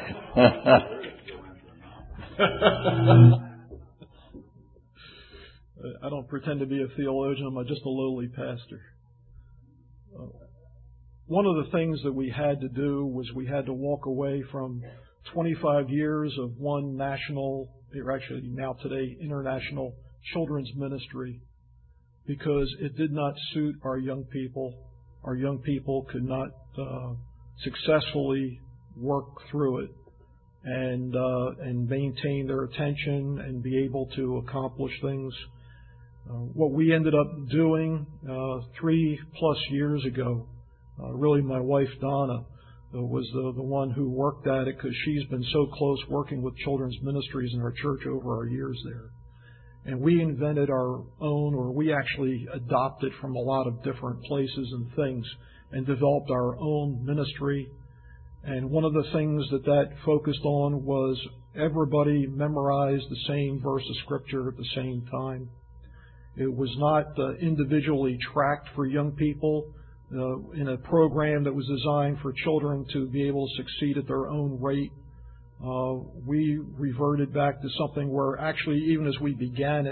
I don't pretend to be a theologian. I'm just a lowly pastor. Uh, one of the things that we had to do was we had to walk away from twenty-five years of one national, or actually now today international children's ministry because it did not suit our young people. Our young people could not uh, successfully work through it and uh, and maintain their attention and be able to accomplish things. Uh, what we ended up doing uh, three plus years ago, uh, really my wife Donna uh, was the, the one who worked at it because she's been so close working with children's ministries in our church over our years there. And we invented our own, or we actually adopted from a lot of different places and things and developed our own ministry. And one of the things that that focused on was everybody memorized the same verse of Scripture at the same time. It was not uh, individually tracked for young people uh, in a program that was designed for children to be able to succeed at their own rate. Uh, we reverted back to something where actually even as we began it,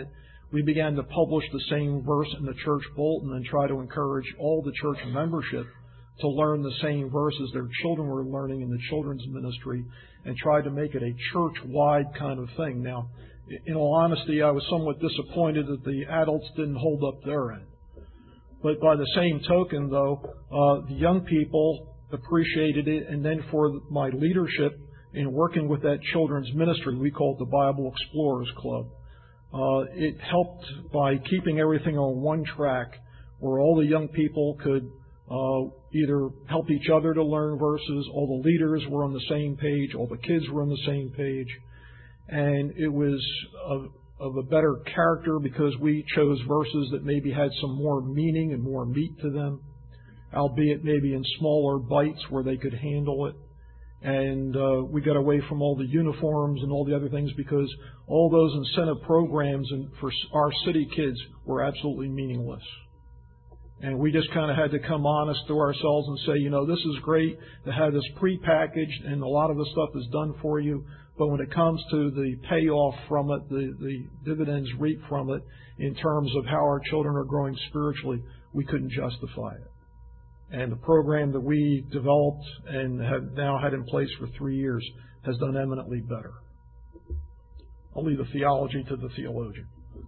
we began to publish the same verse in the church bulletin and try to encourage all the church membership to learn the same verses their children were learning in the children's ministry, and tried to make it a church-wide kind of thing. Now, in all honesty, I was somewhat disappointed that the adults didn't hold up their end. But by the same token, though, uh, the young people appreciated it, and then for my leadership in working with that children's ministry, we call it the Bible Explorers Club. Uh, it helped by keeping everything on one track where all the young people could uh, either help each other to learn verses, all the leaders were on the same page, all the kids were on the same page, and it was of, of a better character because we chose verses that maybe had some more meaning and more meat to them, albeit maybe in smaller bites where they could handle it. And uh, we got away from all the uniforms and all the other things because all those incentive programs and for our city kids were absolutely meaningless. And we just kind of had to come honest to ourselves and say, you know, this is great to have this prepackaged and a lot of the stuff is done for you. But when it comes to the payoff from it, the, the dividends reaped from it in terms of how our children are growing spiritually, we couldn't justify it. And the program that we developed and have now had in place for three years has done eminently better. I'll leave the theology to the theologian.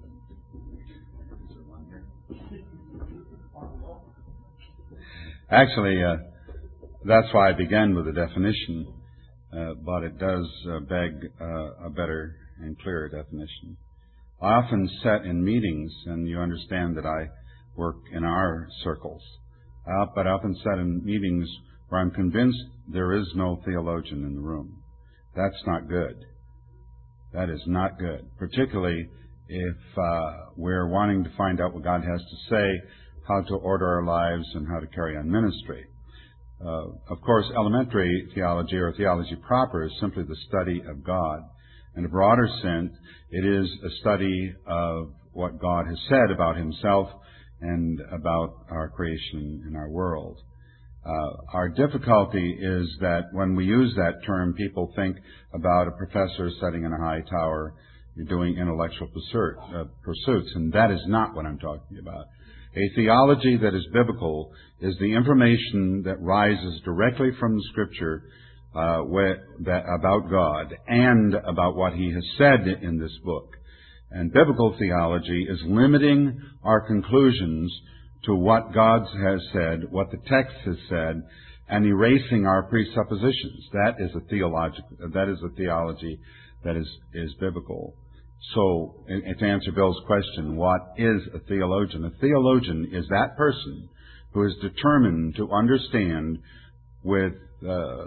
Actually, uh, that's why I began with a definition, uh, but it does uh, beg uh, a better and clearer definition. I often sit in meetings, and you understand that I work in our circles, uh, but I often sit in meetings where I'm convinced there is no theologian in the room. That's not good. That is not good, particularly if uh, we're wanting to find out what God has to say, how to order our lives, and how to carry on ministry. Uh, of course, elementary theology or theology proper is simply the study of God. In a broader sense, it is a study of what God has said about Himself and about our creation and our world. Uh, our difficulty is that when we use that term, people think about a professor sitting in a high tower doing intellectual pursuit, uh, pursuits, and that is not what I'm talking about. A theology that is biblical is the information that rises directly from the Scripture uh, where, that, about God and about what He has said in this book. And biblical theology is limiting our conclusions to what God has said, what the text has said, and erasing our presuppositions. That is a theological. That is a theology that is is biblical. So, to answer Bill's question, what is a theologian? A theologian is that person who is determined to understand with uh,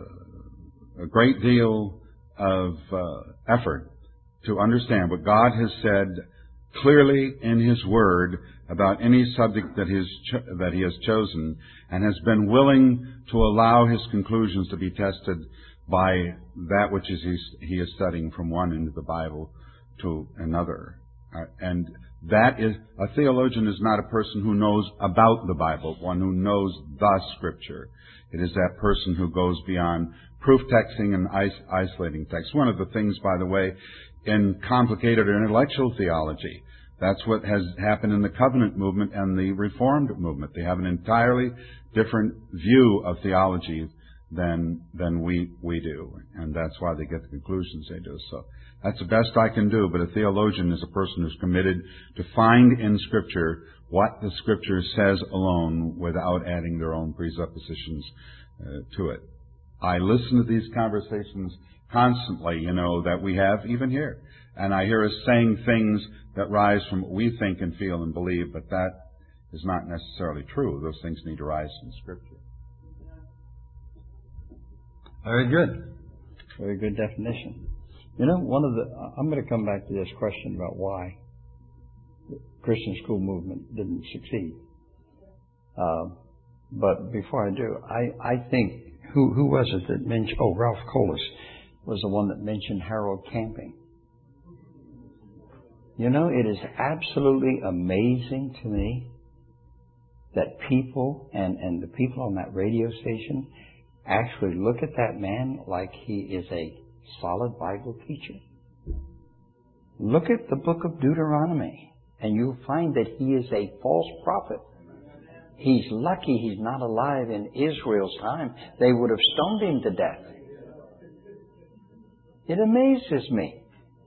a great deal of uh, effort to understand what God has said clearly in His Word about any subject that He has, cho- that he has chosen, and has been willing to allow His conclusions to be tested by that which is he is studying from one end of the Bible to another. Uh, and that is, a theologian is not a person who knows about the Bible, one who knows the Scripture. It is that person who goes beyond proof texting and is- isolating text. One of the things, by the way, in complicated intellectual theology, that's what has happened in the covenant movement and the Reformed movement. They have an entirely different view of theology than than we we do, and that's why they get the conclusions they do. So that's the best I can do. But a theologian is a person who's committed to find in Scripture what the Scripture says alone, without adding their own presuppositions uh, to it. I listen to these conversations constantly, you know, that we have even here, and I hear us saying things that rise from what we think and feel and believe, but that is not necessarily true. Those things need to rise from Scripture. Very good. Very good definition. You know, one of the, I'm going to come back to this question about why the Christian school movement didn't succeed. Uh, but before I do, I, I think, who, who was it that mentioned, oh, Ralph Colas was the one that mentioned Harold Camping. You know, it is absolutely amazing to me that people and, and the people on that radio station actually look at that man like he is a solid Bible teacher. Look at the book of Deuteronomy and you'll find that he is a false prophet. He's lucky he's not alive in Israel's time. They would have stoned him to death. It amazes me.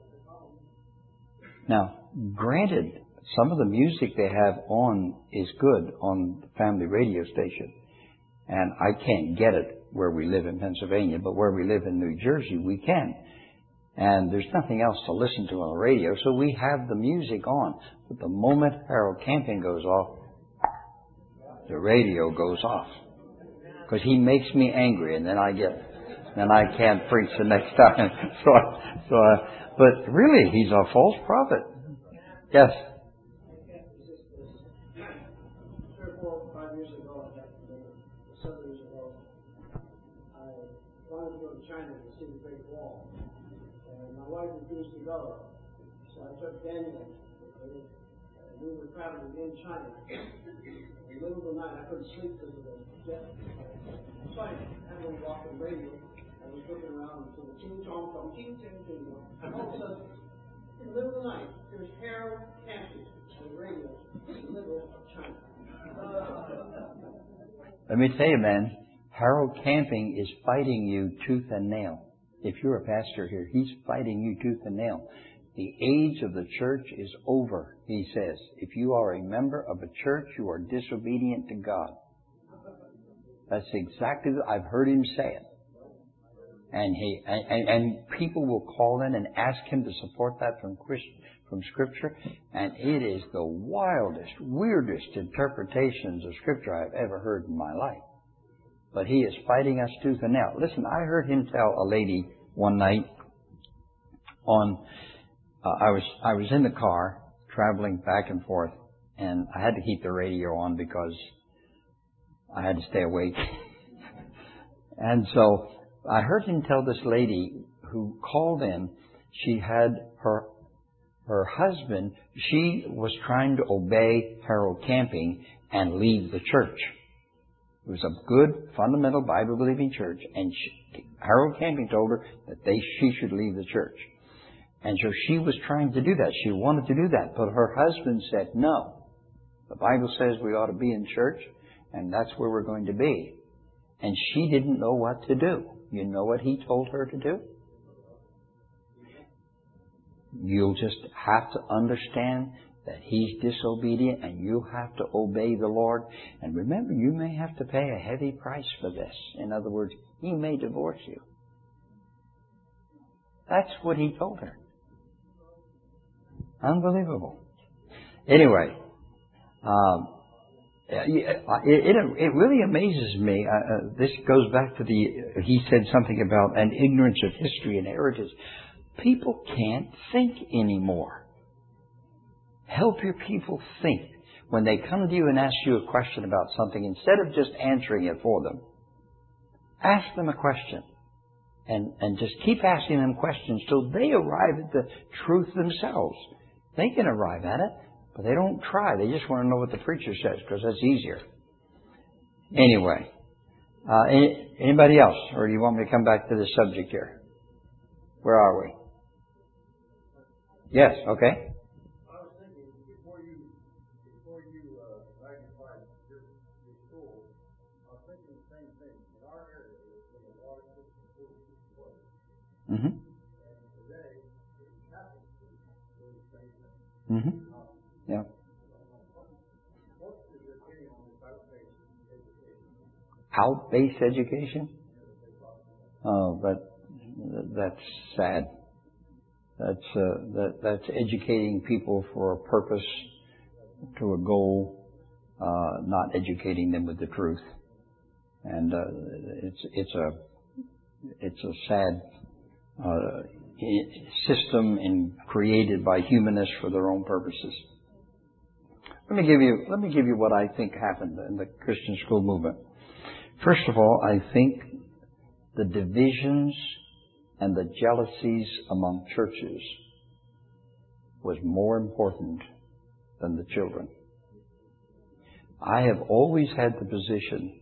Now, granted, some of the music they have on is good on the family radio station. And I can't get it where we live in Pennsylvania, but where we live in New Jersey, we can. And there's nothing else to listen to on the radio, so we have the music on. But the moment Harold Camping goes off, the radio goes off. Because he makes me angry, and then I get, then I can't preach the next time. so, I, so, I, but really, he's a false prophet. Yes. Three or four, five years ago, seven years ago, I wanted to go to China to see the Great Wall, and my wife refused to go. So I took Daniel, and we were traveling in China. In the middle of the night, I couldn't sleep because of the jet. So I had a walk on the radio. I was looking around to the ching chong chong ching ching ching. And all of a sudden, in the middle of the night, there's Harold Camping on the radio in the middle of China. Let me tell you, man, Harold Camping is fighting you tooth and nail. If you're a pastor here, he's fighting you tooth and nail. The age of the church is over, he says. If you are a member of a church, you are disobedient to God. That's exactly, I've heard him say it. And he and, and people will call in and ask him to support that from from Scripture, and it is the wildest, weirdest interpretations of Scripture I've ever heard in my life. But he is fighting us tooth and nail. Listen, I heard him tell a lady one night on. Uh, I was I was in the car traveling back and forth, and I had to keep the radio on because I had to stay awake. And so I heard him tell this lady who called in, she had her her husband, she was trying to obey Harold Camping and leave the church. It was a good, fundamental, Bible-believing church, and she, Harold Camping told her that they she should leave the church. And so she was trying to do that. She wanted to do that, but her husband said, no. The Bible says we ought to be in church, and that's where we're going to be. And she didn't know what to do. You know what he told her to do? You'll just have to understand that he's disobedient and you have to obey the Lord. And remember, you may have to pay a heavy price for this. In other words, he may divorce you. That's what he told her. Unbelievable. Anyway, um, it, it, it really amazes me. Uh, uh, this goes back to the, he said something about an ignorance of history and heritage. People can't think anymore. Help your people think. When they come to you and ask you a question about something, instead of just answering it for them, ask them a question. And, and just keep asking them questions till they arrive at the truth themselves. They can arrive at it, but they don't try. They just want to know what the preacher says because that's easier. Anyway, uh, any, anybody else? Or do you want me to come back to the subject here? Where are we? Yes, okay. I was thinking, before you, before you uh, magnified your, your school, I was thinking the same thing. In our area, there's been a lot of Christian schools destroyed. Mm-hmm. And today, in Catholic schools, doing the same thing. Mm-hmm. Yeah. What's your opinion on this out-based education? Out-based education? Oh, but that's sad. That's uh, that that's educating people for a purpose, to a goal, uh, not educating them with the truth. And uh, it's it's a it's a sad uh, system in, created by humanists for their own purposes. Let me give you let me give you what I think happened in the Christian school movement. First of all, I think the divisions and the jealousies among churches was more important than the children. I have always had the position,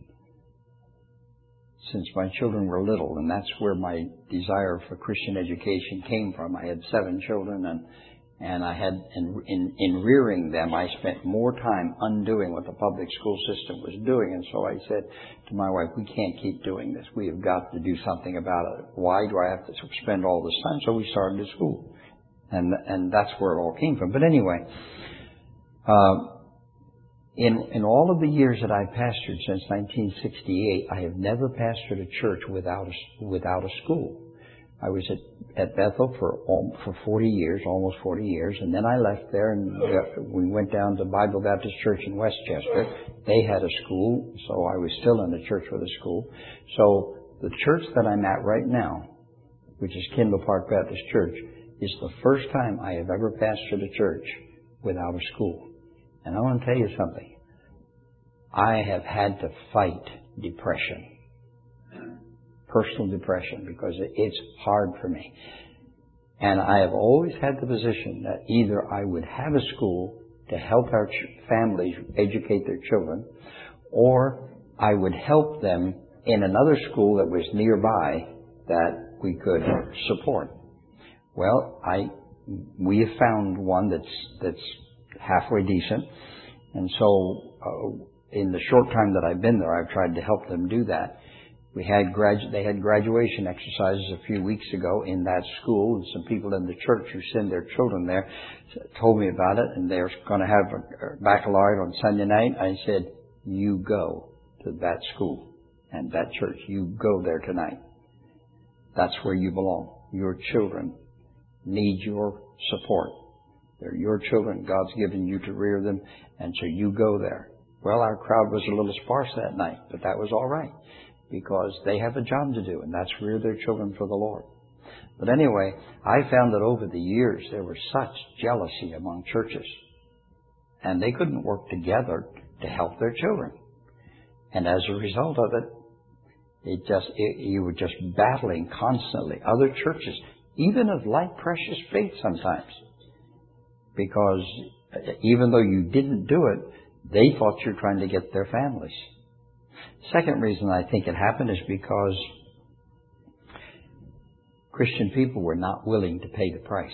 since my children were little, and that's where my desire for Christian education came from. I had seven children, and And I had, in, in, in rearing them, I spent more time undoing what the public school system was doing. And so I said to my wife, we can't keep doing this. We have got to do something about it. Why do I have to spend all this time? So we started a school. And, and that's where it all came from. But anyway, uh, in, in all of the years that I've pastored since nineteen sixty-eight, I have never pastored a church without a, without a school. I was at, at Bethel for for forty years, almost forty years, and then I left there and uh, we went down to Bible Baptist Church in Westchester. They had a school, so I was still in the church with a school. So the church that I'm at right now, which is Kindle Park Baptist Church, is the first time I have ever pastored a church without a school. And I want to tell you something. I have had to fight depression. Personal depression, because it's hard for me. And I have always had the position that either I would have a school to help our ch- families educate their children, or I would help them in another school that was nearby that we could support. Well, I we have found one that's that's halfway decent, and so uh, in the short time that I've been there, I've tried to help them do that. We had gradu- they had graduation exercises a few weeks ago in that school, and some people in the church who send their children there told me about it, and they're going to have a baccalaureate on Sunday night. I said, you go to that school and that church. You go there tonight. That's where you belong. Your children need your support. They're your children. God's given you to rear them, and so you go there. Well, our crowd was a little sparse that night, but that was all right, because they have a job to do, and that's rear their children for the Lord. But anyway, I found that over the years there was such jealousy among churches, and they couldn't work together to help their children. And as a result of it, it just it, you were just battling constantly. Other churches, even of like precious faith sometimes, because even though you didn't do it, they thought you were trying to get their families. Second reason I think it happened is because Christian people were not willing to pay the price.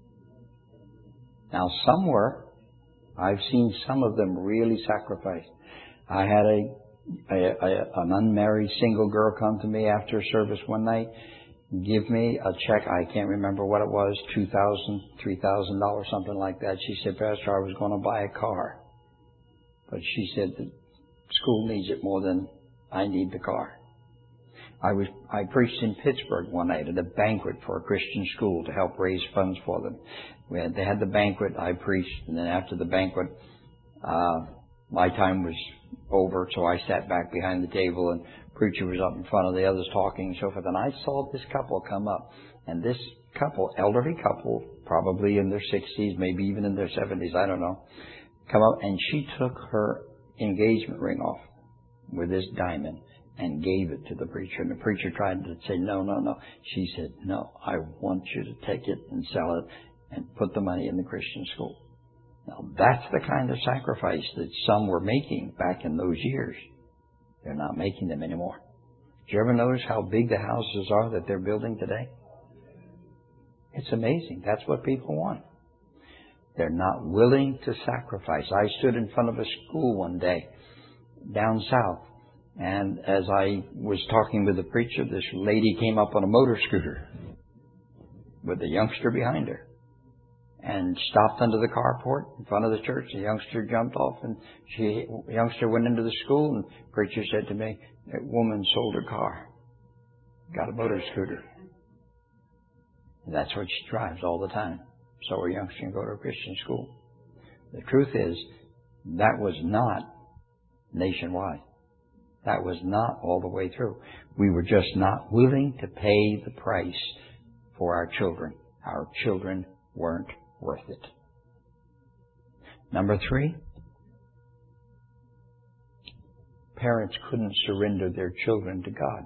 Now, some were. I've seen some of them really sacrifice. I had a, a, a an unmarried single girl come to me after service one night, give me a check. I can't remember what it was, two thousand dollars, three thousand dollars, something like that. She said, Pastor, I was going to buy a car. But she said the school needs it more than I need the car. I was I preached in Pittsburgh one night at a banquet for a Christian school to help raise funds for them. We had, they had the banquet, I preached, and then after the banquet, uh, my time was over, so I sat back behind the table, and the preacher was up in front of the others talking and so forth. And I saw this couple come up, and this couple, elderly couple, probably in their sixties, maybe even in their seventies, I don't know, come up, and she took her engagement ring off with this diamond and gave it to the preacher. And the preacher tried to say, no, no, no. She said, no, I want you to take it and sell it and put the money in the Christian school. Now, that's the kind of sacrifice that some were making back in those years. They're not making them anymore. Do you ever notice how big the houses are that they're building today? It's amazing. That's what people want. They're not willing to sacrifice. I stood in front of a school one day down south, and as I was talking with the preacher, this lady came up on a motor scooter with a youngster behind her and stopped under the carport in front of the church. The youngster jumped off, and she, the youngster went into the school, and the preacher said to me, that woman sold her car, got a motor scooter. And that's what she drives all the time. So her youngster can go to a Christian school. The truth is, that was not nationwide. That was not all the way through. We were just not willing to pay the price for our children. Our children weren't worth it. Number three, parents couldn't surrender their children to God.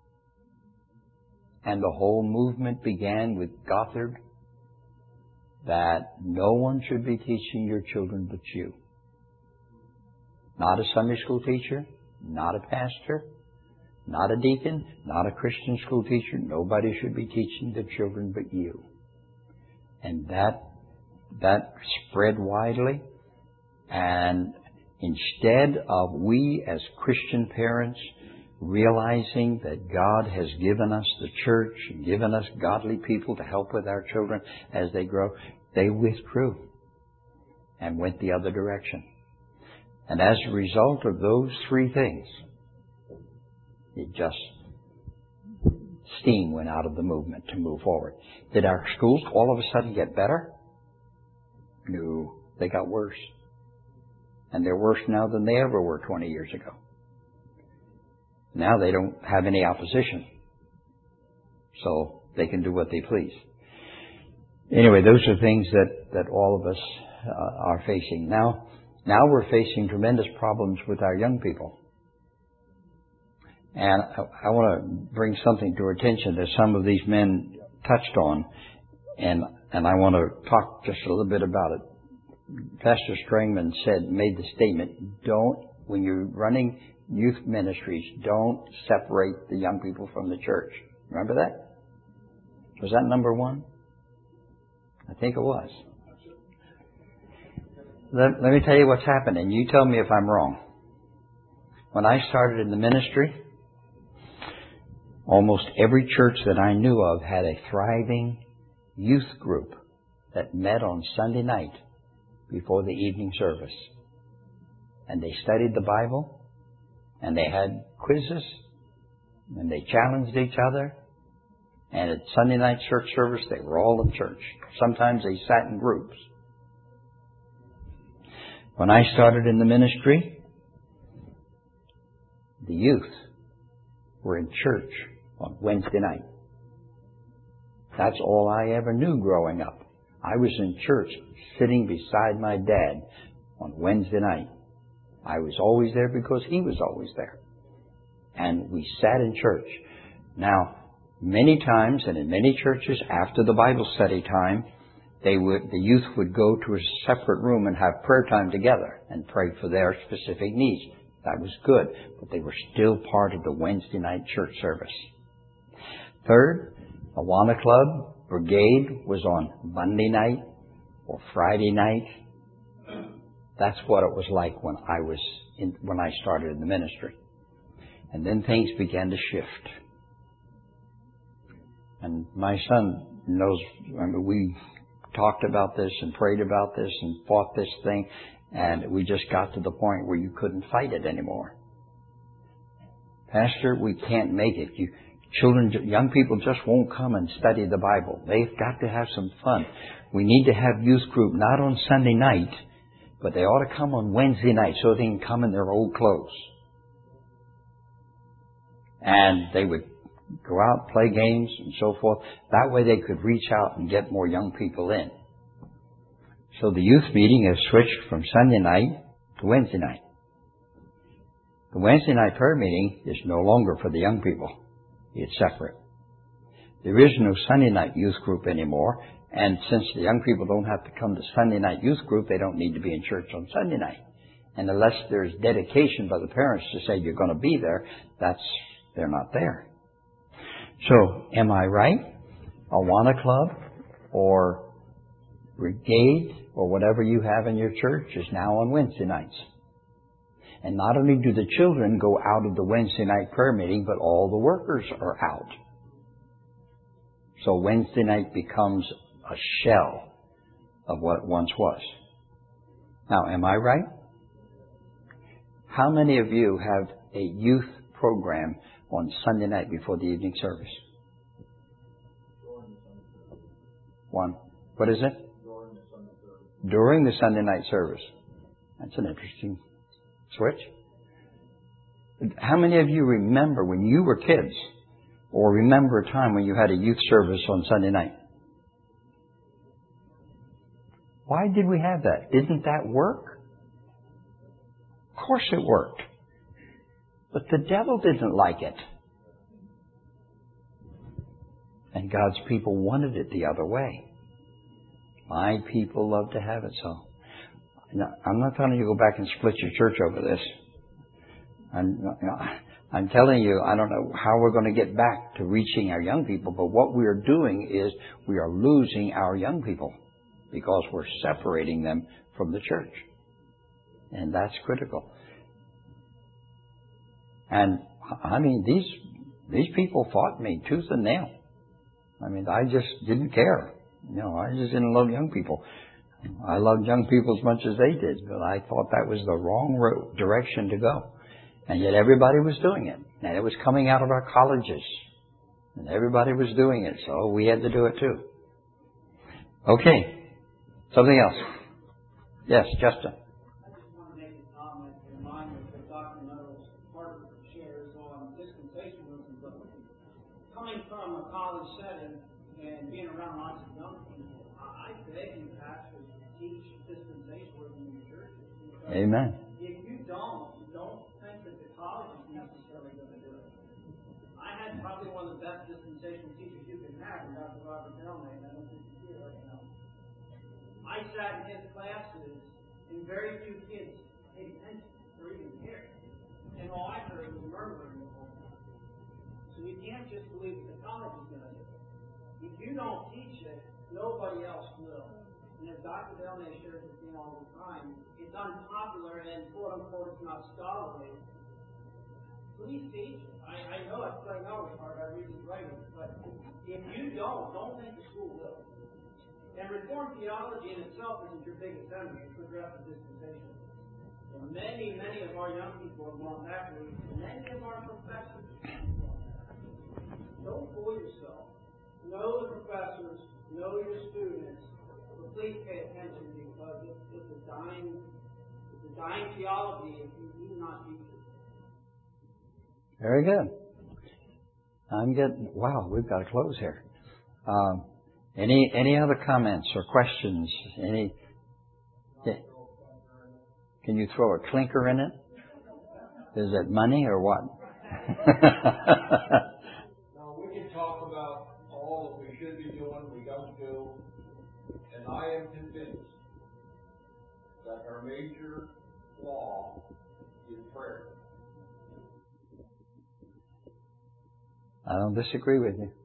And the whole movement began with Gothard, that no one should be teaching your children but you. Not a Sunday school teacher, not a pastor, not a deacon, not a Christian school teacher. Nobody should be teaching the children but you. And that that spread widely. And instead of we as Christian parents realizing that God has given us the church and given us godly people to help with our children as they grow, they withdrew and went the other direction. And as a result of those three things, it just, steam went out of the movement to move forward. Did our schools all of a sudden get better? No, they got worse. And they're worse now than they ever were twenty years ago. Now they don't have any opposition. So they can do what they please. Anyway, those are things that, that all of us uh, are facing. Now, now we're facing tremendous problems with our young people. And I, I want to bring something to your attention that some of these men touched on. And, and I want to talk just a little bit about it. Pastor Strangman said, made the statement, don't, when you're running youth ministries, don't separate the young people from the church. Remember that? Was that number one? I think it was. Let, let me tell you what's happened, and you tell me if I'm wrong. When I started in the ministry, almost every church that I knew of had a thriving youth group that met on Sunday night before the evening service. And they studied the Bible, and they had quizzes, and they challenged each other. And at Sunday night church service, they were all in church. Sometimes they sat in groups. When I started in the ministry, the youth were in church on Wednesday night. That's all I ever knew growing up. I was in church sitting beside my dad on Wednesday night. I was always there because he was always there. And we sat in church. Now, many times and in many churches after the Bible study time, they would, the youth would go to a separate room and have prayer time together and pray for their specific needs. That was good, but they were still part of the Wednesday night church service. Third, Awana Club Brigade was on Monday night or Friday night. That's what it was like when I was in, when I started in the ministry. And then things began to shift. And my son knows, I mean, we talked about this and prayed about this and fought this thing, and we just got to the point where you couldn't fight it anymore. Pastor, we can't make it. You, children, young people just won't come and study the Bible. They've got to have some fun. We need to have youth group not on Sunday night, but they ought to come on Wednesday night so they can come in their old clothes. And they would go out, play games, and so forth. That way they could reach out and get more young people in. So the youth meeting has switched from Sunday night to Wednesday night. The Wednesday night prayer meeting is no longer for the young people. It's separate. There is no Sunday night youth group anymore, and since the young people don't have to come to Sunday night youth group, they don't need to be in church on Sunday night. And unless there's dedication by the parents to say you're going to be there, that's they're not there. So, am I right? Awana Club or Brigade or whatever you have in your church is now on Wednesday nights. And not only do the children go out of the Wednesday night prayer meeting, but all the workers are out. So Wednesday night becomes a shell of what it once was. Now, am I right? How many of you have a youth program on Sunday night before the evening service? One. What is it? During the Sunday night service. That's an interesting switch. How many of you remember when you were kids, or remember a time when you had a youth service on Sunday night? Why did we have that? Didn't that work? Of course it worked. But the devil didn't like it. And God's people wanted it the other way. My people love to have it so. I'm not telling you to go back and split your church over this. I'm, I'm telling you, I don't know how we're going to get back to reaching our young people, but what we are doing is we are losing our young people because we're separating them from the church. And that's critical. And, I mean, these these people fought me tooth and nail. I mean, I just didn't care. You know, I just didn't love young people. I loved young people as much as they did, but I thought that was the wrong road, direction to go. And yet everybody was doing it. And it was coming out of our colleges. And everybody was doing it, so we had to do it too. Okay. Something else. Yes, Justin. I just want to make a comment in line with what Doctor Nuttall's part shares on dispensationalism, but coming from a college setting and being around lots of young people, I beg you, pastors, to teach dispensationalism in your churches. Amen. If you don't, don't think that the college is necessarily going to do it. I had probably one of the best dispensational teachers you can have, in Doctor Robert Delnay. I don't think he's here right now. I sat in his classes, and very few kids paid attention or even cared. And all I heard was murmuring the whole time. So you can't just believe that the college is going to do it. If you don't teach it, nobody else will. And as Doctor Delnay shares with me all the time, it's unpopular and quote-unquote it's not scholarly. Please teach it. I, I know it's playing out hard. I read his writings. But if you don't, don't think the school will. And Reformed theology in itself isn't your biggest enemy. It's progressive dispensation. So many, many of our young people have gone backwards. Many of our professors have gone backwards. Don't fool yourself. Know the professors. Know your students. But please pay attention because it's, it's a dying, it's a dying theology if you do not teach it. Very good. I'm getting, wow, we've got to close here. Um, any any other comments or questions? Any? Yeah. Can you throw a clinker in it? Is it money or what? Now, we can talk about all that we should be doing, we don't do, and I am convinced that our major flaw is prayer. I don't disagree with you.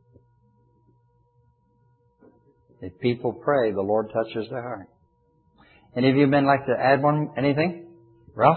If people pray, the Lord touches their heart. Any of you men like to add one, anything? Ralph?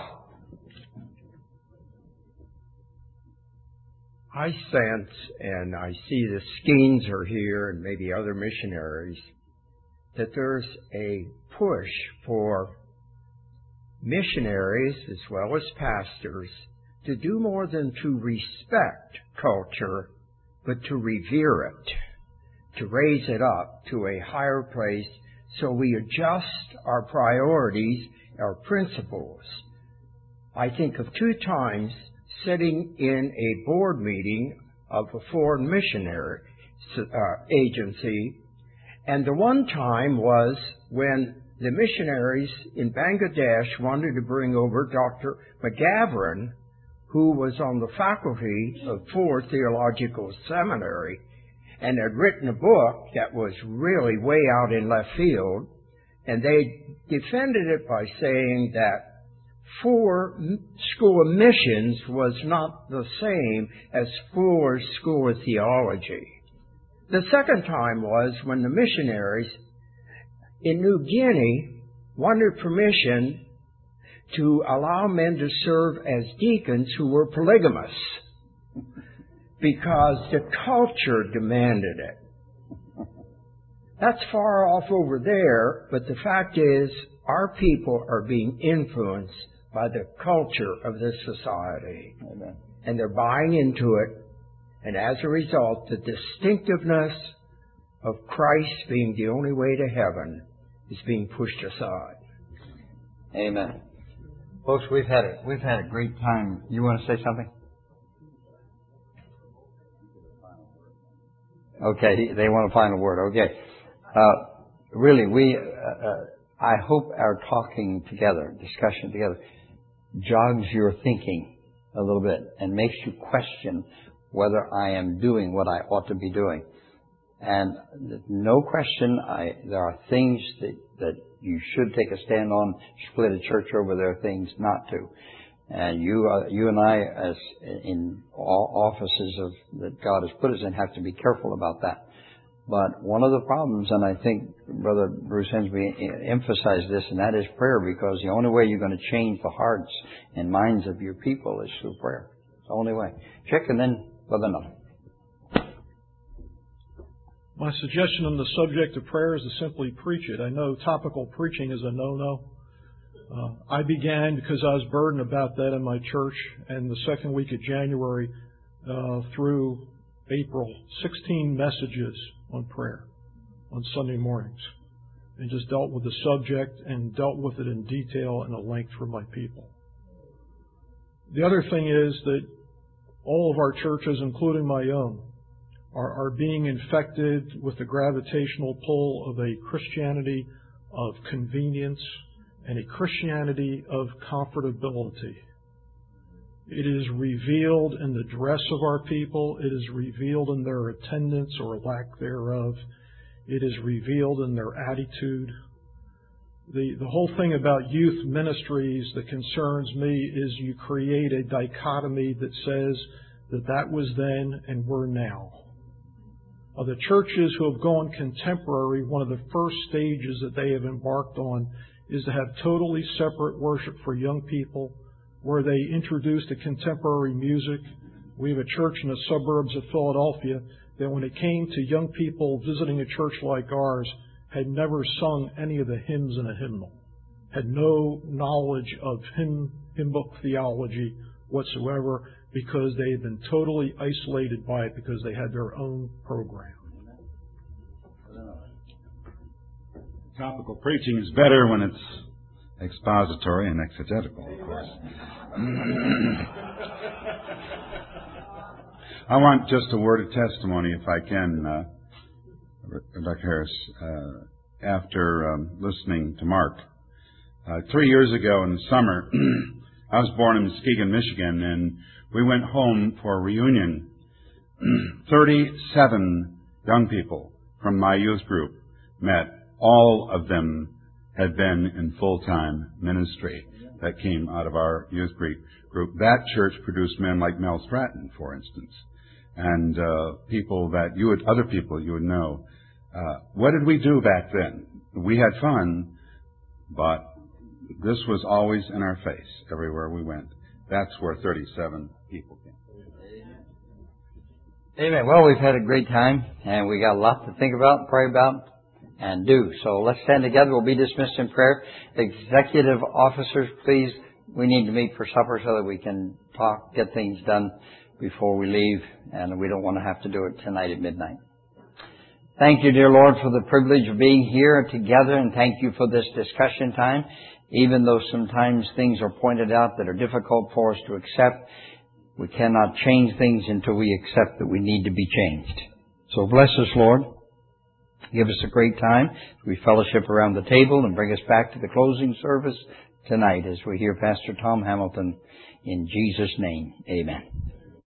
I sense, and I see the Skeens are here and maybe other missionaries, that there's a push for missionaries as well as pastors to do more than to respect culture, but to revere it, to raise it up to a higher place so we adjust our priorities, our principles. I think of two times sitting in a board meeting of a foreign missionary uh, agency, and the one time was when the missionaries in Bangladesh wanted to bring over Doctor McGavran, who was on the faculty of Ford Theological Seminary and had written a book that was really way out in left field, and they defended it by saying that Ford School of Missions was not the same as Ford School of Theology. The second time was when the missionaries in New Guinea wanted permission to allow men to serve as deacons who were polygamous because the culture demanded it. That's far off over there, but the fact is our people are being influenced by the culture of this society. Amen. And they're buying into it, and as a result, the distinctiveness of Christ being the only way to heaven is being pushed aside. Amen. Folks, we've had a, we've had a great time. You want to say something? Okay, they want a final word. Okay. Uh, really, we, uh, uh, I hope our talking together, discussion together, jogs your thinking a little bit and makes you question whether I am doing what I ought to be doing. And no question, I, there are things that, that you should take a stand on, split a church over. There are things not to. And you, uh, you and I, as in all offices of that God has put us in, have to be careful about that. But one of the problems, and I think Brother Bruce Hensby emphasized this, and that is prayer, because the only way you're going to change the hearts and minds of your people is through prayer. It's the only way. Check, and then Brother Null. My suggestion on the subject of prayer is to simply preach it. I know topical preaching is a no-no. Uh, I began because I was burdened about that in my church, and the second week of January uh, through April, sixteen messages on prayer on Sunday mornings, and just dealt with the subject and dealt with it in detail and at length for my people. The other thing is that all of our churches, including my own, are, are being infected with the gravitational pull of a Christianity of convenience and a Christianity of comfortability. It is revealed in the dress of our people. It is revealed in their attendance or lack thereof. It is revealed in their attitude. The, the whole thing about youth ministries that concerns me is you create a dichotomy that says that that was then and we're now. Uh, the churches who have gone contemporary, one of the first stages that they have embarked on is to have totally separate worship for young people, where they introduced the contemporary music. We have a church in the suburbs of Philadelphia that when it came to young people visiting a church like ours, had never sung any of the hymns in a hymnal, had no knowledge of hymn, hymn book theology whatsoever, because they had been totally isolated by it because they had their own program. Topical preaching is better when it's expository and exegetical, of course. I want just a word of testimony, if I can, uh, Doctor Harris, uh, after um, listening to Mark. Uh, three years ago in the summer, I was born in Muskegon, Michigan, and we went home for a reunion. thirty-seven young people from my youth group met. All of them had been in full-time ministry that came out of our youth group. That church produced men like Mel Stratton, for instance, and uh, people that you would, other people you would know. Uh, what did we do back then? We had fun, but this was always in our face everywhere we went. That's where thirty-seven people came. Amen. Well, we've had a great time, and we got a lot to think about, pray about, and do. So let's stand together. We'll be dismissed in prayer. Executive officers, please, we need to meet for supper so that we can talk, get things done before we leave, and we don't want to have to do it tonight at midnight. Thank you, dear Lord, for the privilege of being here together, and thank you for this discussion time. Even though sometimes things are pointed out that are difficult for us to accept, we cannot change things until we accept that we need to be changed. So bless us, Lord. Give us a great time. We fellowship around the table and bring us back to the closing service tonight as we hear Pastor Tom Hamilton. In Jesus' name, amen.